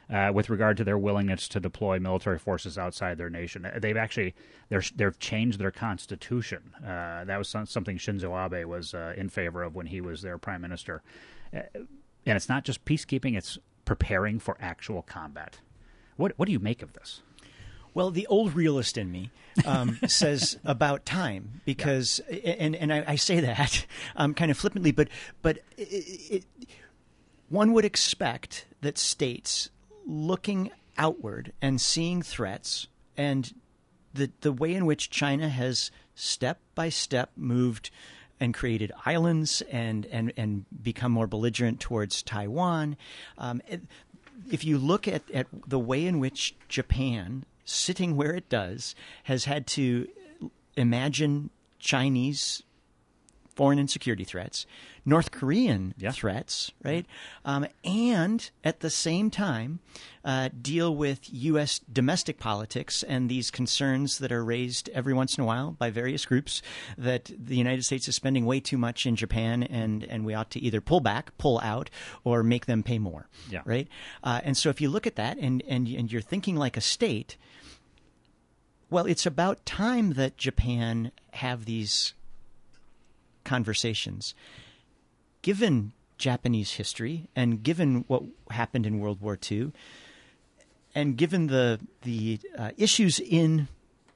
uh, with regard to their willingness to deploy military forces outside their nation. They've actually they're, they've changed their constitution. Uh, that was some, something Shinzo Abe was uh, in favor of when he was their prime minister. Uh, and it's not just peacekeeping; it's preparing for actual combat. What what do you make of this? Well, the old realist in me um, says about time, because, yeah. and and I, I say that um, kind of flippantly, but but it, it, one would expect that states looking outward and seeing threats, and the the way in which China has step by step moved and created islands and and and become more belligerent towards Taiwan. Um, it, if you look at, at the way in which Japan, sitting where it does, has had to imagine Chinese foreign and security threats, North Korean yeah. threats, right? Um, and at the same time, uh, deal with U S domestic politics and these concerns that are raised every once in a while by various groups that the United States is spending way too much in Japan, and, and we ought to either pull back, pull out, or make them pay more, yeah. right? Uh, and so if you look at that and, and, and you're thinking like a state, well, it's about time that Japan have these conversations. Given Japanese history and given what happened in World War Two, and given the the uh, issues in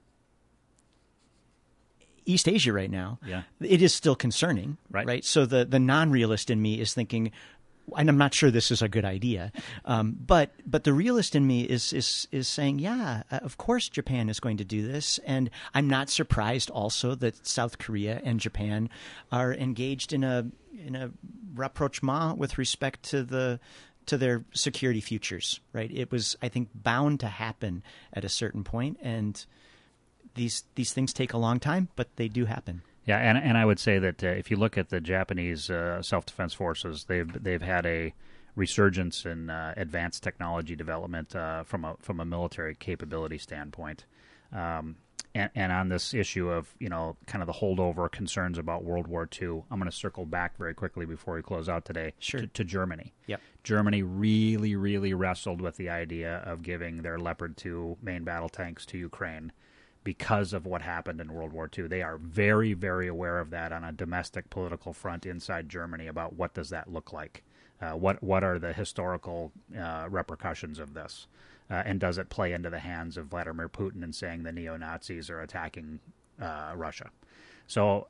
East Asia right now, yeah. it is still concerning, right? right? So the, the non-realist in me is thinking, and I'm not sure this is a good idea, um, but but the realist in me is is is saying, yeah, uh, of course Japan is going to do this, and I'm not surprised also that South Korea and Japan are engaged in a in a rapprochement with respect to the to their security futures. Right? It was, I think, bound to happen at a certain point, and these these things take a long time, but they do happen. Yeah, and and I would say that uh, if you look at the Japanese uh, self-defense forces, they've they've had a resurgence in uh, advanced technology development uh, from a from a military capability standpoint, um, and, and on this issue of you know kind of the holdover concerns about World War Two, I'm going to circle back very quickly before we close out today sure. to, to Germany. Yep. Germany really really wrestled with the idea of giving their Leopard two main battle tanks to Ukraine, because of what happened in World War Two. They are very, very aware of that on a domestic political front inside Germany about what does that look like. Uh, what what are the historical uh, repercussions of this? Uh, and does it play into the hands of Vladimir Putin in saying the neo-Nazis are attacking uh, Russia? So,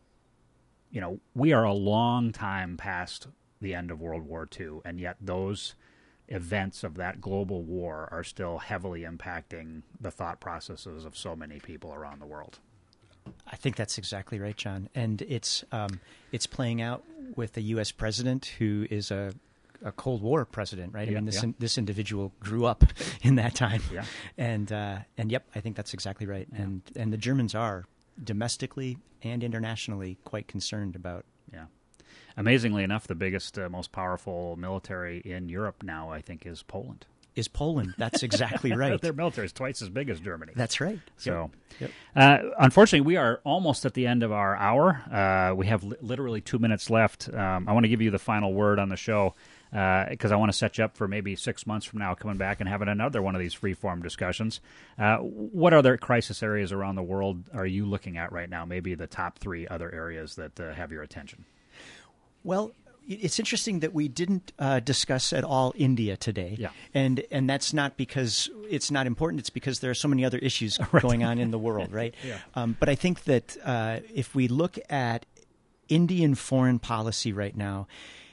you know, we are a long time past the end of World War Two, and yet those events of that global war are still heavily impacting the thought processes of so many people around the world. I think that's exactly right, John. And it's um, it's playing out with a U S president who is a, a Cold War president, right? Yeah, I mean, this yeah. in, this individual grew up in that time. Yeah. And uh, and yep, I think that's exactly right. Yeah. And and the Germans are domestically and internationally quite concerned about. Yeah. Amazingly enough, the biggest, uh, most powerful military in Europe now, I think, is Poland. Is Poland. That's exactly right. Their military is twice as big as Germany. That's right. So, yep. Yep. Uh, unfortunately, we are almost at the end of our hour. Uh, we have li- literally two minutes left. Um, I want to give you the final word on the show because uh, I want to set you up for maybe six months from now coming back and having another one of these free-form discussions. Uh, what other crisis areas around the world are you looking at right now? Maybe the top three other areas that uh, have your attention. Well, it's interesting that we didn't uh, discuss at all India today. Yeah. And and that's not because it's not important. It's because there are so many other issues right. going on in the world, right? yeah. Um, but I think that uh, if we look at Indian foreign policy right now,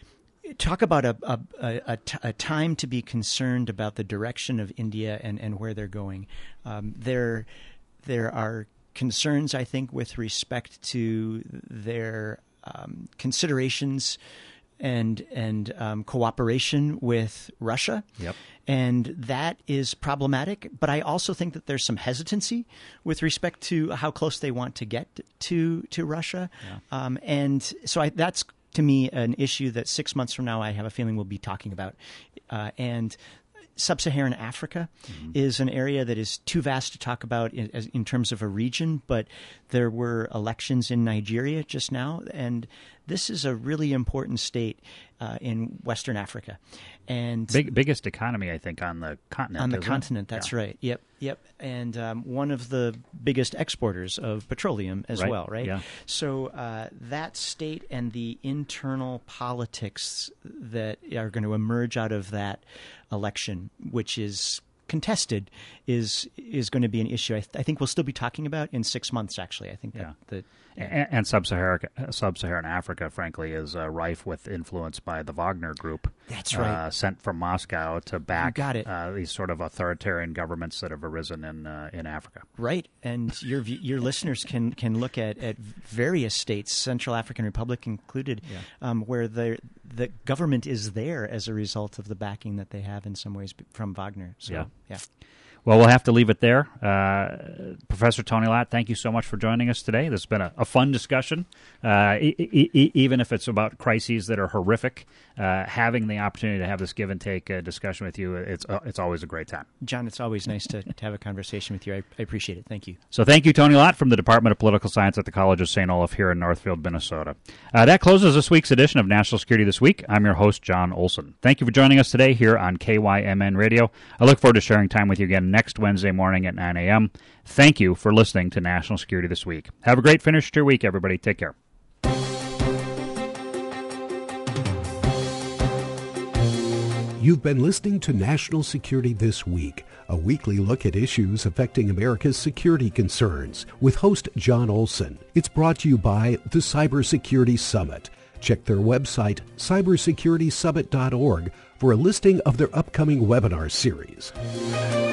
talk about a, a, a, a, t- a time to be concerned about the direction of India and, and where they're going. Um, there, there are concerns, I think, with respect to their Um, considerations and and um, cooperation with Russia, yep. and that is problematic. But I also think that there's some hesitancy with respect to how close they want to get to to Russia, yeah. um, and so I, that's to me an issue that six months from now I have a feeling we'll be talking about, uh, and. Sub-Saharan Africa mm-hmm. is an area that is too vast to talk about in, in terms of a region, but there were elections in Nigeria just now, and this is a really important state uh, in Western Africa. And Big, biggest economy, I think, on the continent. On the isn't continent, it? that's yeah. right. Yep, yep. And um, one of the biggest exporters of petroleum as right. well, right? Yeah. So uh, that state and the internal politics that are going to emerge out of that election, which is contested, is is going to be an issue I, th- I think we'll still be talking about in six months, actually. I think that... Yeah. that And, and Sub-Saharan, Sub-Saharan Africa, frankly, is uh, rife with influence by the Wagner Group. That's right. Uh, sent from Moscow to back got it. Uh, these sort of authoritarian governments that have arisen in uh, in Africa. Right, and your your listeners can, can look at, at various states, Central African Republic included, Yeah. um, where the the government is there as a result of the backing that they have in some ways from Wagner. So, Yeah. yeah. Well, we'll have to leave it there. Uh, Professor Tony Lott, thank you so much for joining us today. This has been a, a fun discussion. Uh, e- e- even if it's about crises that are horrific, uh, having the opportunity to have this give and take uh, discussion with you, it's uh, it's always a great time. John, it's always nice to, to have a conversation with you. I, I appreciate it. Thank you. So thank you, Tony Lott, from the Department of Political Science at the College of Saint Olaf here in Northfield, Minnesota. Uh, that closes this week's edition of National Security This Week. I'm your host, John Olson. Thank you for joining us today here on K Y M N Radio. I look forward to sharing time with you again next Wednesday morning at nine a.m. Thank you for listening to National Security This Week. Have a great finish to your week, everybody. Take care. You've been listening to National Security This Week, a weekly look at issues affecting America's security concerns, with host John Olson. It's brought to you by the Cybersecurity Summit. Check their website, cyber security summit dot org, for a listing of their upcoming webinar series.